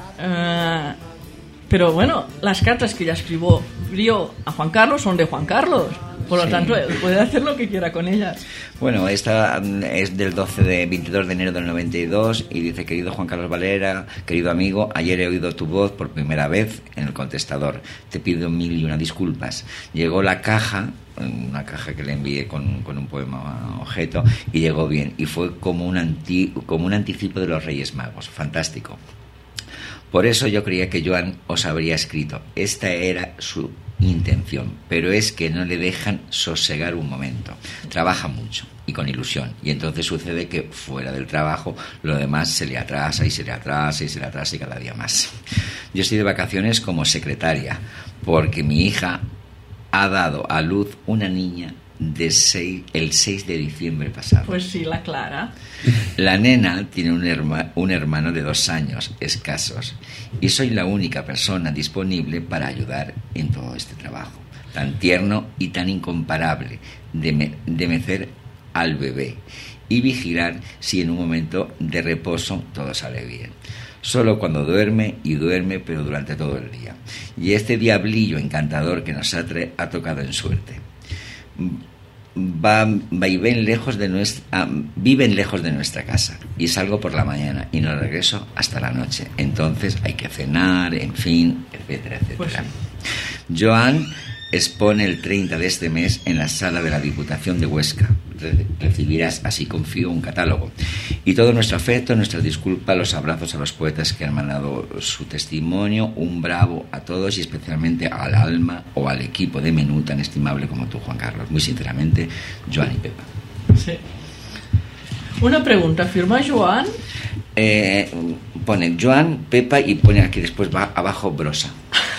Pero bueno, las cartas que ella escribió a Juan Carlos son de Juan Carlos. Por lo tanto, él puede hacer lo que quiera con ellas. Bueno, esta es del 22 de enero del 92 y dice: querido Juan Carlos Valera, querido amigo, ayer he oído tu voz por primera vez en el contestador. Te pido 1001 disculpas. Llegó la caja, una caja que le envié con un poema objeto, y llegó bien. Y fue como un anticipo de los Reyes Magos. Fantástico. Por eso yo creía que Joan os habría escrito. Esta era su intención, pero es que no le dejan sosegar un momento. Trabaja mucho y con ilusión, y entonces sucede que fuera del trabajo lo demás se le atrasa y se le atrasa y se le atrasa, y cada día más. Yo estoy de vacaciones como secretaria porque mi hija ha dado a luz una niña el 6 de diciembre pasado. Pues sí, la Clara. La nena tiene un hermano de 2 años escasos, y soy la única persona disponible para ayudar en todo este trabajo tan tierno y tan incomparable de mecer al bebé y vigilar si en un momento de reposo todo sale bien. Solo cuando duerme, pero durante todo el día. Y este diablillo encantador que nos ha tocado en suerte. Viven lejos de nuestra casa, y salgo por la mañana y no regreso hasta la noche. Entonces hay que cenar, en fin, etcétera, etcétera. Pues sí. Joan expone el 30 de este mes en la sala de la Diputación de Huesca. Recibirás, así confío, un catálogo. Y todo nuestro afecto, nuestra disculpa, los abrazos a los poetas que han mandado su testimonio, un bravo a todos, y especialmente al alma o al equipo de menú tan estimable como tú, Juan Carlos. Muy sinceramente, Joan y Pepa. Sí. Una pregunta, ¿firma Joan? Pone Joan, Pepa, y pone aquí después abajo Brosa.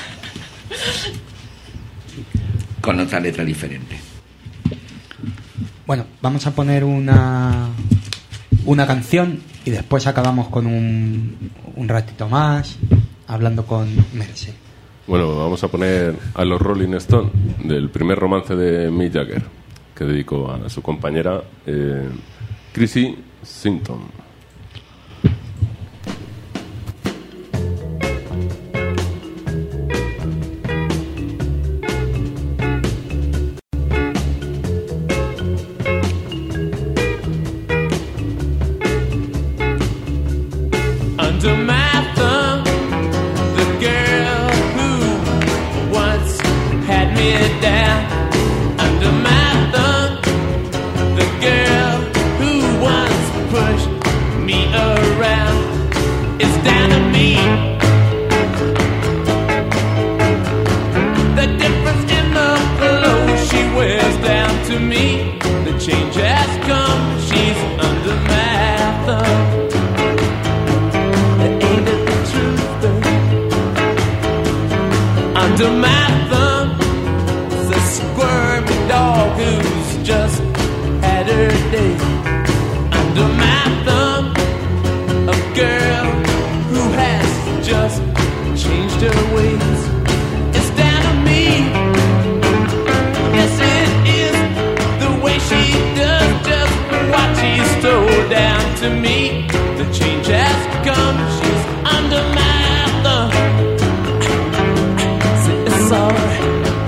Con otra letra diferente. Bueno, vamos a poner una canción y después acabamos con un ratito más hablando con Merce. Bueno, vamos a poner a los Rolling Stones, del primer romance de Mick Jagger, que dedicó a su compañera Chrissy Simpson. under my thumb. The girl who once had me down under my thumb. The girl who once pushed me around is down to me. The difference in the clothes she wears down to me. The change has come, she's under my thumb. Ain't it the truth though? Under my thumb is a squirmy dog who's just had her day. Under my thumb, a girl who has just changed her ways. It's down to me. Yes, it is the way she does just what she stole down to me. The change has come, she's under my thumb. It's alright.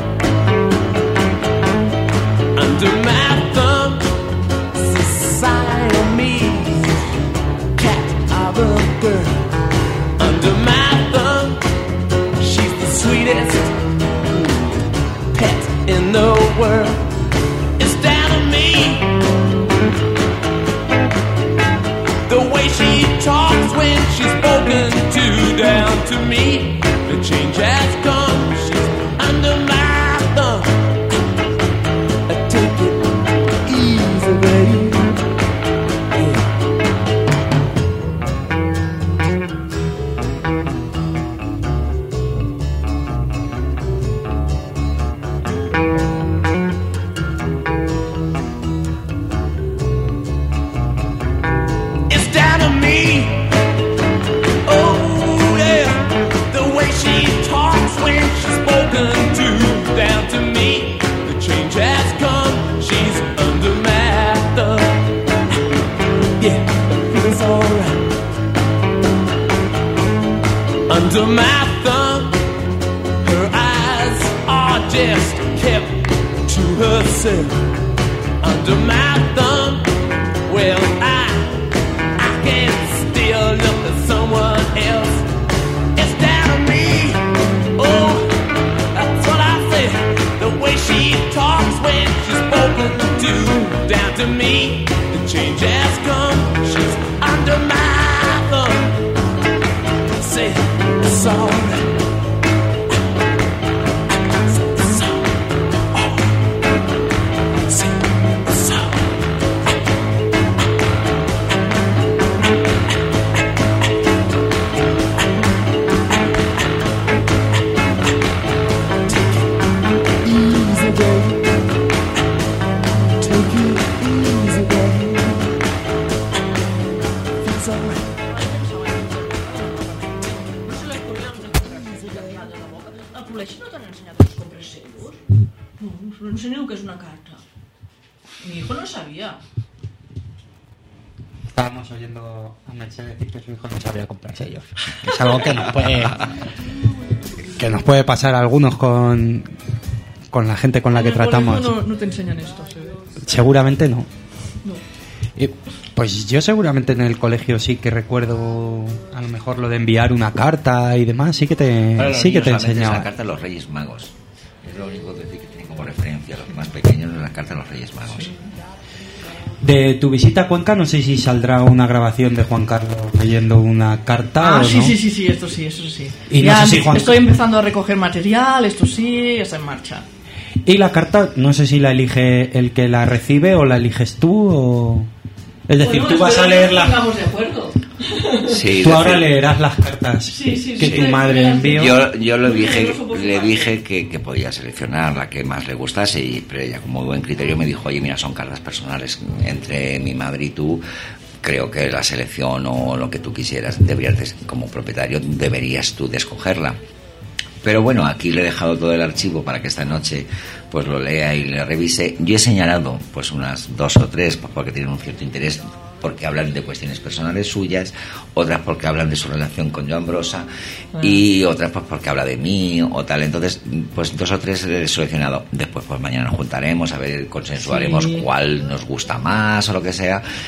Under my thumb, it's a Siamese cat of a girl. Under my thumb, she's the sweetest pet in the world. It's down to me. The way she talks when she's spoken to down to me. The change has come, she's under my thumb. Take it easy, baby. It's down to me. Oh yeah, the way she talks when she's spoken to down to me. The change has come, she's under my thumb. Yeah, it feels alright. Under my thumb, her eyes are just kept to herself. Under my thumb, well I can still look at someone else. It's down to me. Oh, that's what I say. The way she talks when she's spoken to down to me. The change has come, she's under my thumb. Say it's alright. It's alright. Say it's alright. Al col·legi no t'han ensenyat els compresivos? No sé ni el que és una carta. Mi hijo no sabía. Estábamos oyendo a Mercedes decir que su hijo no sabía comprar sellos. Que es algo que nos puede pasar a algunos con la gente con la que tratamos. No te enseñan esto, ¿sí? Seguramente no. No. Pues yo seguramente en el colegio sí que recuerdo a lo mejor lo de enviar una carta y demás, sí que te enseñaba. La carta de los Reyes Magos. Es lo único que tiene como referencia. Los más pequeños es la carta de los Reyes Magos. Sí. De tu visita a Cuenca no sé si saldrá una grabación de Juan Carlos leyendo una carta o sí, no. Sí, eso sí. Y ya no sé si estoy empezando a recoger material, esto sí, está en marcha. Y la carta, no sé si la elige el que la recibe o la eliges tú o... Es decir, tú vas a leerla. Estamos de acuerdo. Sí, tú ahora leerás las cartas que tu madre envió. Yo le dije que podía seleccionar la que más le gustase, pero ella, como buen criterio, me dijo: oye, mira, son cartas personales entre mi madre y tú. Creo que la selección o lo que tú quisieras, como propietario, deberías tú de escogerla. Pero bueno, aquí le he dejado todo el archivo para que esta noche pues lo lea y le revise. Yo he señalado pues unas 2 o 3 porque tienen un cierto interés, porque hablan de cuestiones personales suyas, otras porque hablan de su relación con Joan Brossa y otras pues porque habla de mí o tal. Entonces pues 2 o 3 he seleccionado. Después pues mañana nos juntaremos, a ver, consensuaremos cuál nos gusta más o lo que sea.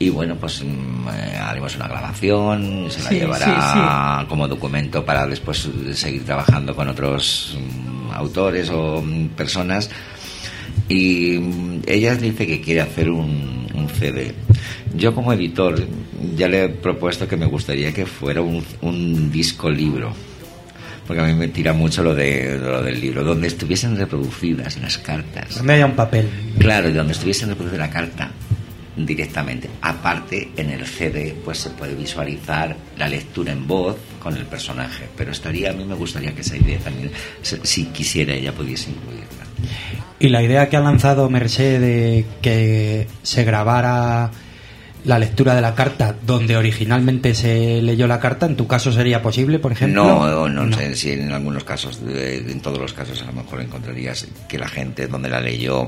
Y bueno, pues haremos una grabación, se la llevará como documento para después seguir trabajando con otros autores o personas. Y ella dice que quiere hacer un CD. Yo como editor ya le he propuesto que me gustaría que fuera un disco libro, porque a mí me tira mucho lo del libro, donde estuviesen reproducidas las cartas, donde haya un papel, claro, y donde estuviesen reproducida la carta directamente. Aparte, en el CD pues se puede visualizar la lectura en voz con el personaje, pero a mí me gustaría que esa idea también, si quisiera, ella pudiese incluirla. Y la idea que ha lanzado Mercè de que se grabara la lectura de la carta donde originalmente se leyó la carta, ¿en tu caso sería posible, por ejemplo? No sé si en algunos casos, en todos los casos a lo mejor encontrarías que la gente donde la leyó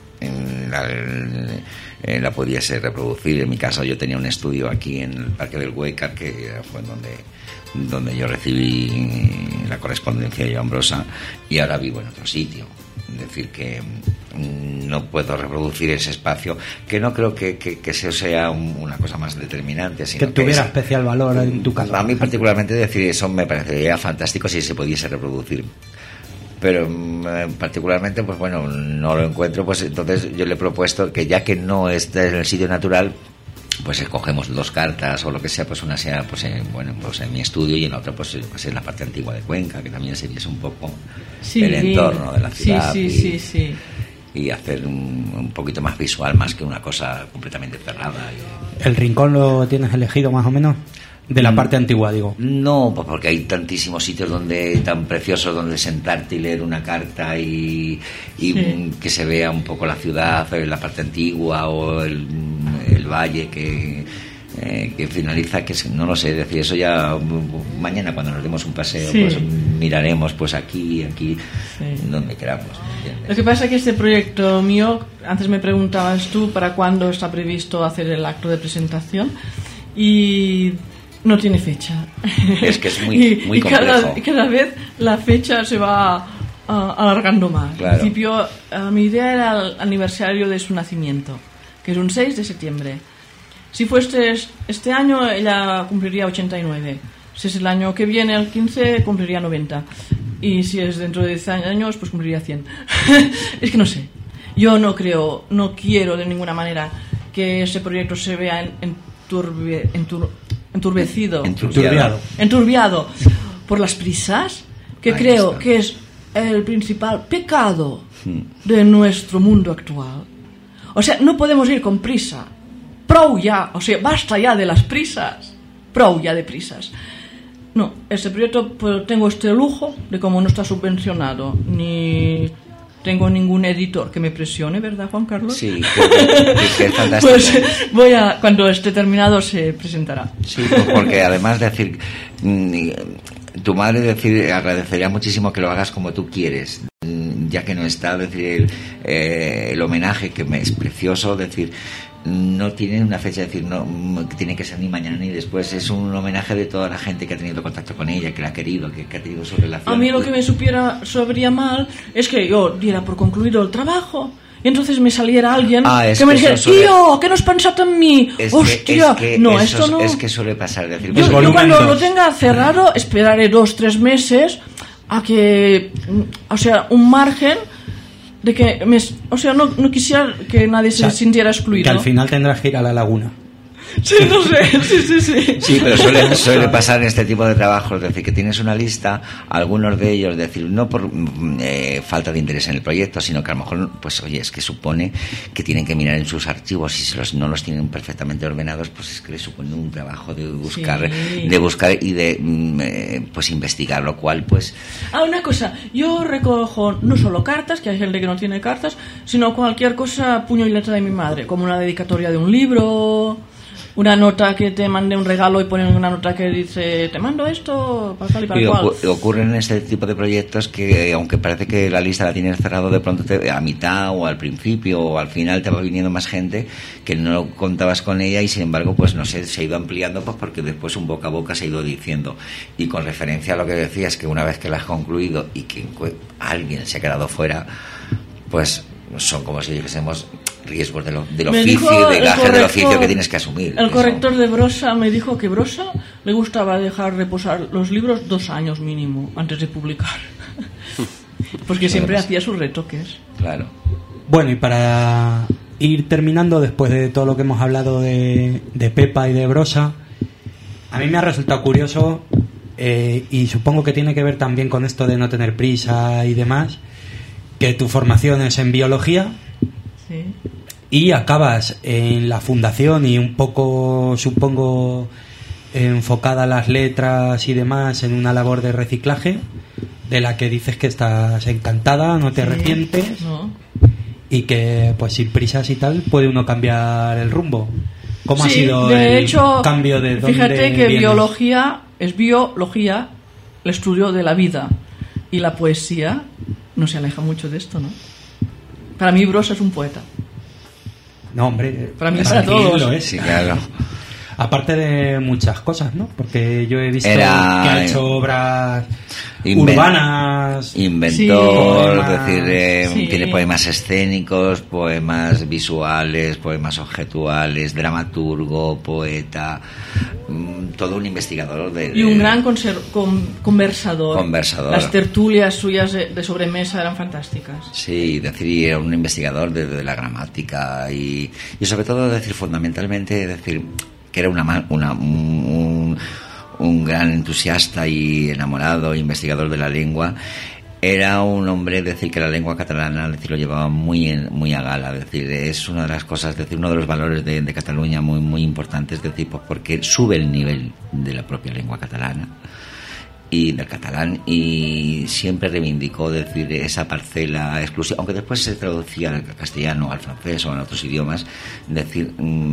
la pudiese reproducir. En mi caso yo tenía un estudio aquí en el Parque del Huécar, que fue donde yo recibí la correspondencia de Joan Brossa, y ahora vivo en otro sitio. Es decir, que no puedo reproducir ese espacio, que no creo que eso sea una cosa más determinante, sino que tuviera especial valor en tu caso. A mí particularmente decir eso me parecería fantástico si se pudiese reproducir, pero particularmente pues bueno, no lo encuentro. Pues entonces yo le he propuesto que, ya que no está en el sitio natural, pues escogemos 2 cartas o lo que sea, pues una sea pues en mi estudio y en otra pues en la parte antigua de Cuenca, que también se viese un poco el entorno de la ciudad, y hacer un poquito más visual, más que una cosa completamente cerrada. ¿El rincón lo tienes elegido más o menos? De la parte antigua, digo. No, pues porque hay tantísimos sitios tan preciosos donde sentarte y leer una carta y que se vea un poco la ciudad, la parte antigua o el valle que finaliza, que no lo sé, decir eso ya mañana cuando nos demos un paseo pues miraremos pues aquí donde queramos. Lo que pasa es que este proyecto mío, antes me preguntabas tú para cuándo está previsto hacer el acto de presentación, y no tiene fecha. Es que es muy complejo. Cada vez la fecha se va alargando más. Claro. Al principio mi idea era el aniversario de su nacimiento, que es un 6 de septiembre. Si fuese este año, ella cumpliría 89. Si es el año que viene, el 15, cumpliría 90. Y si es dentro de 10 años, pues cumpliría 100. Es que no sé. Yo no quiero de ninguna manera que ese proyecto se vea enturbiado por las prisas, que creo que es el principal pecado de nuestro mundo actual. O sea, no podemos ir con prisa. Prou ya, o sea, basta ya de las prisas. Prou ya de prisas. No, este proyecto pues, tengo este lujo de como no está subvencionado, ni tengo ningún editor que me presione, ¿verdad, Juan Carlos? Sí, que es fantástico. Pues cuando esté terminado se presentará. Sí, pues porque además de decir, tu madre agradecería muchísimo que lo hagas como tú quieres, ya que no está, decir, el homenaje, que es precioso, decir, no tiene una fecha, decir, no que tiene que ser ni mañana ni después. Es un homenaje de toda la gente que ha tenido contacto con ella, que la ha querido, que ha tenido su relación. A mí lo que me sabría mal es que yo diera por concluido el trabajo y entonces me saliera alguien que me dijera, tío, ¿qué no has pensado en mí? Hostia, no, esto no. Es que suele pasar, decir, yo cuando lo tenga cerrado esperaré 2-3 meses a que, o sea, un margen de que no quisiera que nadie se sintiera excluido. Que al final tendrás que ir a la laguna. Sí, no sé, sí. Sí, pero suele pasar en este tipo de trabajos, es decir, que tienes una lista, algunos de ellos, decir, no por falta de interés en el proyecto, sino que a lo mejor, pues oye, es que supone que tienen que mirar en sus archivos y si no los tienen perfectamente ordenados, pues es que les supone un trabajo de buscar, y de pues investigar, lo cual, pues... una cosa, yo recojo no solo cartas, que hay gente que no tiene cartas, sino cualquier cosa, puño y letra de mi madre, como una dedicatoria de un libro... Una nota que te mande un regalo y ponen una nota que dice te mando esto para tal y para cual. Ocurren en este tipo de proyectos que aunque parece que la lista la tienes cerrado, de pronto a mitad o al principio o al final te va viniendo más gente que no contabas con ella y sin embargo pues no sé, se ha ido ampliando pues porque después un boca a boca se ha ido diciendo. Y con referencia a lo que decías, que una vez que la has concluido y que alguien se ha quedado fuera, pues son como si dijésemos riesgos del Me dijo oficio, de el gajes del corrector- oficio que tienes que asumir. El Eso. corrector de Brosa me dijo que Brosa le gustaba dejar reposar los libros 2 años mínimo antes de publicar. Porque siempre pues. hacía sus retoques. Claro. Bueno, y para ir terminando, después de todo lo que hemos hablado de Pepa y de Brosa, a mí me ha resultado curioso, y supongo que tiene que ver también con esto de no tener prisa y demás, que tu formación es en biología Sí. y acabas en la fundación y un poco, supongo, enfocada a las letras y demás en una labor de reciclaje de la que dices que estás encantada, no te Sí. arrepientes No. y que pues sin prisas y tal puede uno cambiar el rumbo. ¿Cómo ha Sí, sido de el hecho, cambio de dónde fíjate que vienes? biología es biología, el estudio de la vida, y la poesía no se aleja mucho de esto, ¿no? Para mí Brosa es un poeta. No, hombre, Para mí, es para que todos. lo es. Sí, claro. Aparte de muchas cosas, ¿no? Porque yo he visto Era- que ha hecho obras Inven- urbanas. Inventor, Sí. es decir, Sí. tiene poemas escénicos, poemas visuales, poemas objetuales, dramaturgo, poeta, todo un investigador Y un gran conversador. Conversador. Las tertulias suyas de sobremesa eran fantásticas. Sí, decir, era un investigador de la gramática y sobre todo, decir, fundamentalmente, decir que era un gran entusiasta y enamorado investigador de la lengua. Era un hombre, decir, que la lengua catalana, decir, lo llevaba muy a gala, decir, es una de las cosas, decir, uno de los valores de Cataluña muy importantes, decir, pues porque sube el nivel de la propia lengua catalana y del catalán, y siempre reivindicó, decir, esa parcela exclusiva, aunque después se traducía al castellano, al francés o en otros idiomas, decir,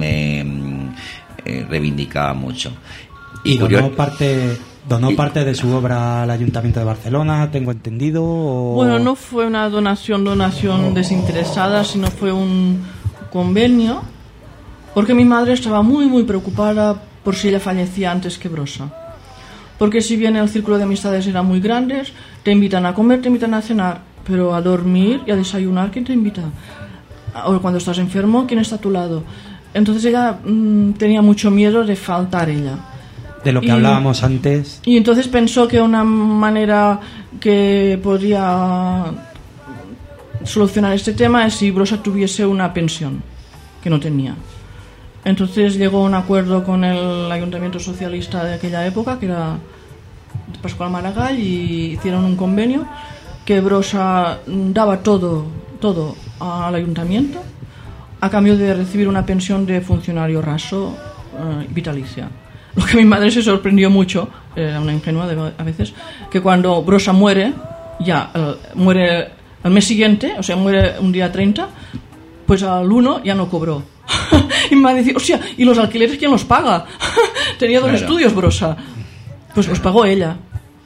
reivindicaba mucho. Y curio- donó parte de su obra al Ayuntamiento de Barcelona, tengo entendido. o- Bueno, no fue una donación desinteresada, sino fue un convenio, porque mi madre estaba muy preocupada por si ella fallecía antes que Brosa. Porque si bien el círculo de amistades era muy grande, te invitan a comer, te invitan a cenar, pero a dormir y a desayunar, ¿quién te invita? O cuando estás enfermo, ¿quién está a tu lado? Entonces ella tenía mucho miedo de faltar ella. De lo que y- hablábamos antes. Y entonces pensó que una manera que podría solucionar este tema es si Brosa tuviese una pensión, que no tenía. Entonces llegó a un acuerdo con el ayuntamiento socialista de aquella época, que era Pascual Maragall, y hicieron un convenio que Brosa daba todo al ayuntamiento a cambio de recibir una pensión de funcionario raso vitalicia. Lo que mi madre se sorprendió mucho, era una ingenua a veces, que cuando Brosa muere, muere al mes siguiente, o sea, muere un día 30, pues al 1 ya no cobró. Y mi madre decía, hostia, ¿y los alquileres quién los paga? Tenía 2 Claro. estudios Brosa. Pues los pagó ella.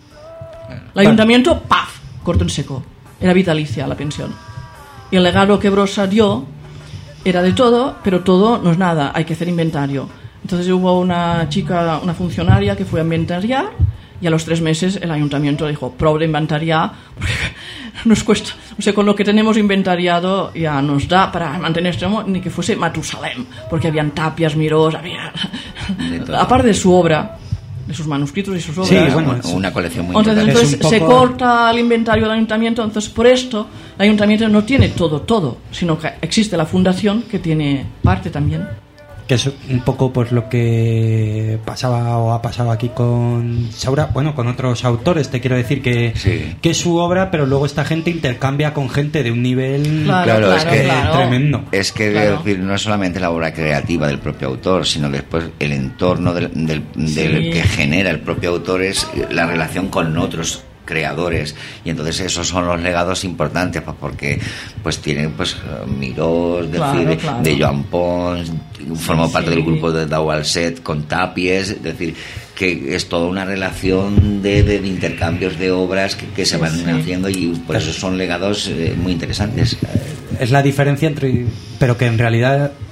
El ayuntamiento, ¡paf!, corto en seco. Era vitalicia la pensión. Y el legado que Brosa dio era de todo, pero todo no es nada, hay que hacer inventario. Entonces hubo una chica, una funcionaria que fue a inventariar, y a los 3 meses el ayuntamiento dijo, prou d'inventariar, porque nos cuesta, o sea, con lo que tenemos inventariado ya nos da para mantener este modo, ni que fuese Matusalem, porque habían tapias, mirós, había De todo. aparte de su obra, de sus manuscritos y sus obras. Sí, bueno, una colección muy Entonces, importante. Es un se poco- corta el inventario del ayuntamiento, entonces por esto el ayuntamiento no tiene todo, sino que existe la fundación que tiene parte también. Que es un poco pues lo que pasaba o ha pasado aquí con Saura, bueno, con otros autores, te quiero decir que, Sí. que es su obra, pero luego esta gente intercambia con gente de un nivel Claro, es que tremendo. Es que Claro. decir, no es solamente la obra creativa del propio autor, sino después el entorno del Sí. que genera el propio autor, es la relación con otros creadores, y entonces esos son los legados importantes, pues porque pues tienen pues Mirós, decir, Claro. de Joan Pons, formó parte Sí. del grupo de Dau Alset con Tapies, es decir, que es toda una relación de intercambios de obras que se van haciendo, y por eso son legados muy interesantes. Es la diferencia entre, pero que en realidad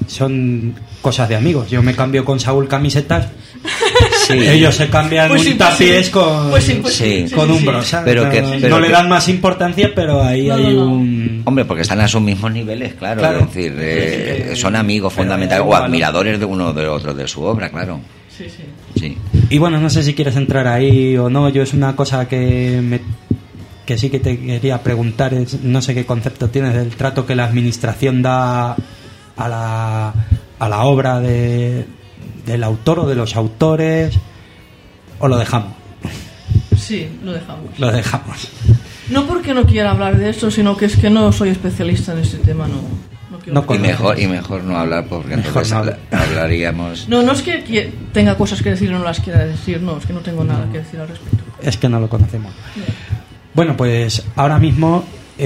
son cosas de amigos. Yo me cambio con Saúl camisetas. Sí. Ellos se cambian Pues un sí, tapiés con, sí. con un brosa. Pero no, que- no pero le que- dan más importancia, pero ahí hay un... Hombre, porque están a sus mismos niveles, claro. Claro. Es decir, son amigos fundamentales o admiradores de uno de otro de su obra, claro. Sí, sí. Sí. Y bueno, no sé si quieres entrar ahí o no. Yo es una cosa que sí que te quería preguntar. No sé qué concepto tienes del trato que la administración da a la obra del autor o de los autores. ¿O lo dejamos? Sí, lo dejamos. Lo dejamos. No porque no quiera hablar de esto, sino que es que no soy especialista en este tema, no quiero No hablar. Y mejor no hablar porque Mejor entonces no hablar. hablaríamos... No es que tenga cosas que decir y no las quiera decir, no, es que no tengo nada que decir al respecto. Es que no lo conocemos. Bueno, pues ahora mismo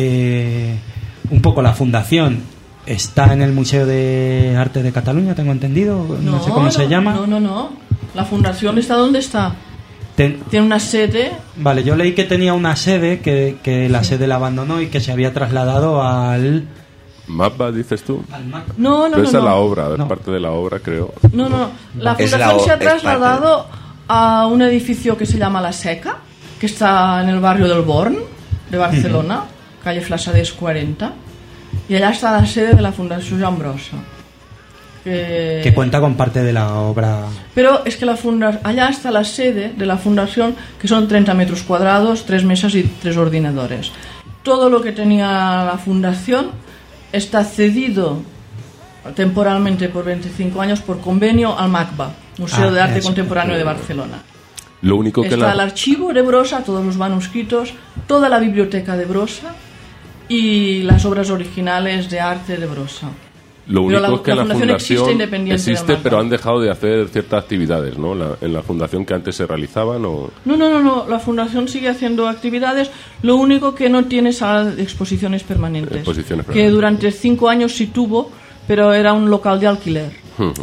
un poco la fundación está en el Museo de Arte de Cataluña, tengo entendido. No sé cómo se llama. No. La fundación está donde está. Tiene una sede. Vale, yo leí que tenía una sede, que la sede la abandonó y que se había trasladado al... ¿Mapa, dices tú? No. Pero esa es la obra, es No. parte de la obra, creo. No. La Es fundación la- se ha es trasladado a un edificio que se llama La Seca, que está en el barrio del Born, de Barcelona, calle Flassaders 40. Y allá está la sede de la Fundación Joan Brossa. Que cuenta con parte de la obra. Pero es que allá está la sede de la fundación, que son 30 metros cuadrados, 3 mesas y 3 ordenadores. Todo lo que tenía la fundación está cedido temporalmente por 25 años por convenio al MACBA, Museo de Arte eso. Contemporáneo de Barcelona. Lo único que Está el archivo de Brossa, todos los manuscritos, toda la biblioteca de Brossa y las obras originales de arte de Brossa. Lo Pero único es que la fundación existe fundación independiente del existe, MACBA. pero han dejado de hacer ciertas actividades, ¿no? En la fundación que antes se realizaban o... No. La fundación sigue haciendo actividades. Lo único que no tiene sala de exposiciones permanentes. Exposiciones Que permanentes. durante 5 años sí tuvo, pero era un local de alquiler.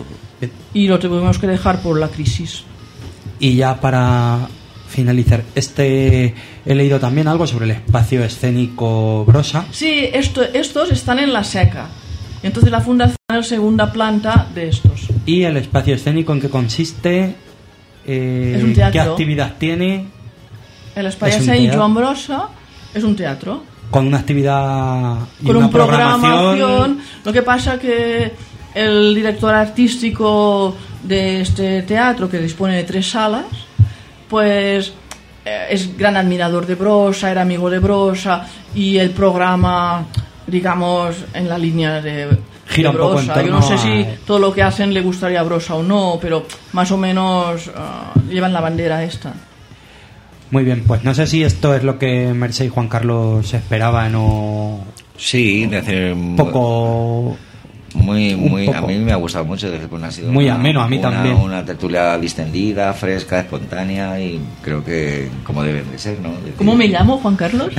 Y lo tuvimos que dejar por la crisis. Y ya para finalizar, he leído también algo sobre el espacio escénico Brossa. Sí, estos están en La Seca. Entonces la fundación es la segunda planta de estos. ¿Y el espacio escénico en qué consiste? Es un teatro. ¿Qué actividad tiene? El espacio Es un Saint teatro. Joan Brossa es un teatro. Con una actividad y Con una una programación. programación. Lo que pasa que el director artístico de este teatro, que dispone de 3 salas, pues es gran admirador de Brossa, era amigo de Brossa, y el programa, digamos, en la línea de Gira un poco en Brossa. Yo torno no sé a- si todo lo que hacen le gustaría a Brossa o no, pero más o menos llevan la bandera esta. Muy bien, pues no sé si esto es lo que Mercè y Juan Carlos esperaban o Sí, es decir, poco... muy, un a poco. mí me ha gustado mucho. Es decir, pues ha sido Muy ameno, a mí también. Una tertulia distendida, fresca, espontánea y creo que como deben de ser, ¿no? Es decir, ¿Cómo me llamo, Juan Carlos?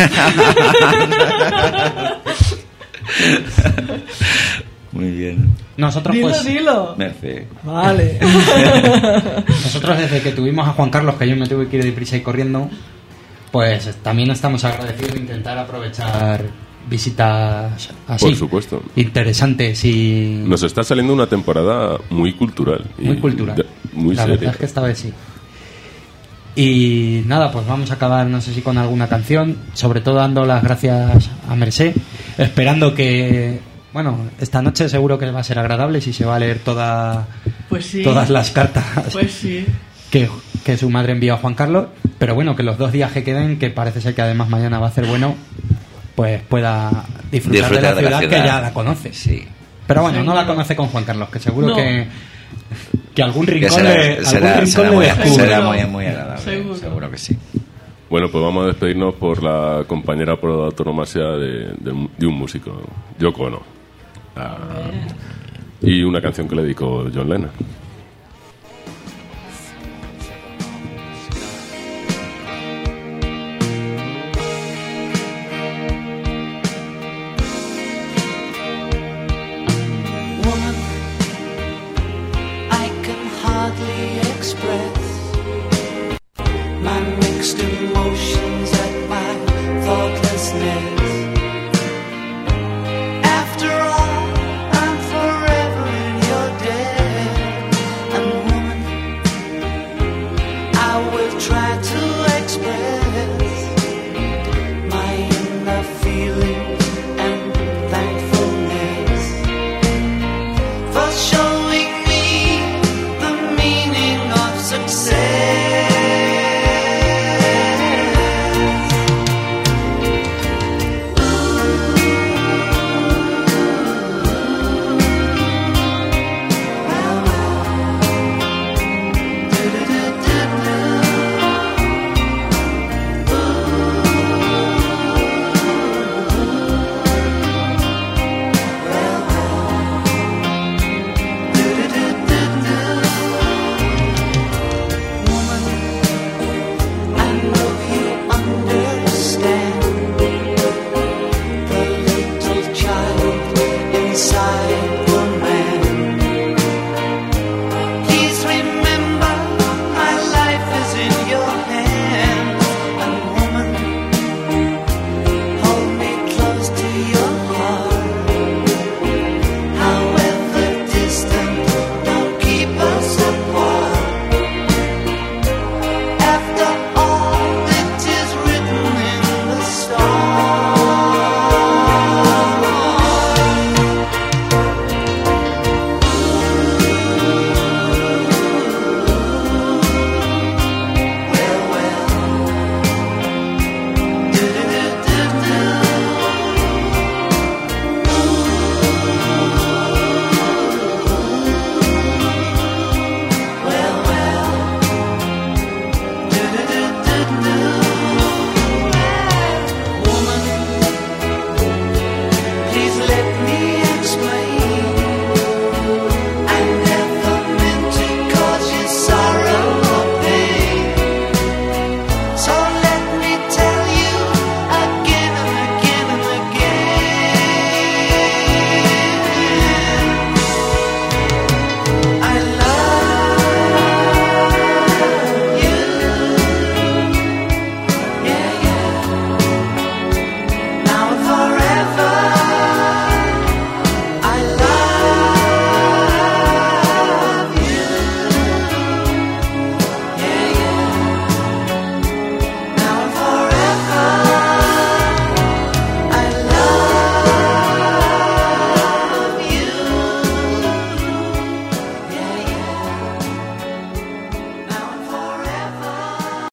Muy bien. Nosotros pues... Dilo. Mercè. Vale. Nosotros desde que tuvimos a Juan Carlos, que yo me tuve que ir deprisa y corriendo, pues también estamos agradecidos de intentar aprovechar visitas así. Por supuesto. Interesantes y Nos está saliendo una temporada muy cultural. y muy cultural. Muy La seria. verdad es que esta vez sí. Y nada, pues vamos a acabar, no sé si con alguna canción, sobre todo dando las gracias a Mercè, esperando que, bueno, esta noche seguro que va a ser agradable si se va a leer Pues sí. todas las cartas Pues sí. que su madre envió a Juan Carlos, pero bueno, que los 2 días que queden, que parece ser que además mañana va a ser bueno, pues pueda disfrutar de la ciudad que ya la conoce. Sí. Pero bueno, Sí, no la claro. conoce con Juan Carlos, que seguro No. que algún Que rincón será, le, será, algún será rincón muy, le descubre. será muy agradable. Seguro. Seguro que sí. Bueno, pues vamos a despedirnos por la compañera por autonomasia de un músico, Yoko Ono. Y una canción que le dedicó John Lennon. Woman, I can hardly express my mixed emotions at my thoughtlessness. After all, I'm forever will try to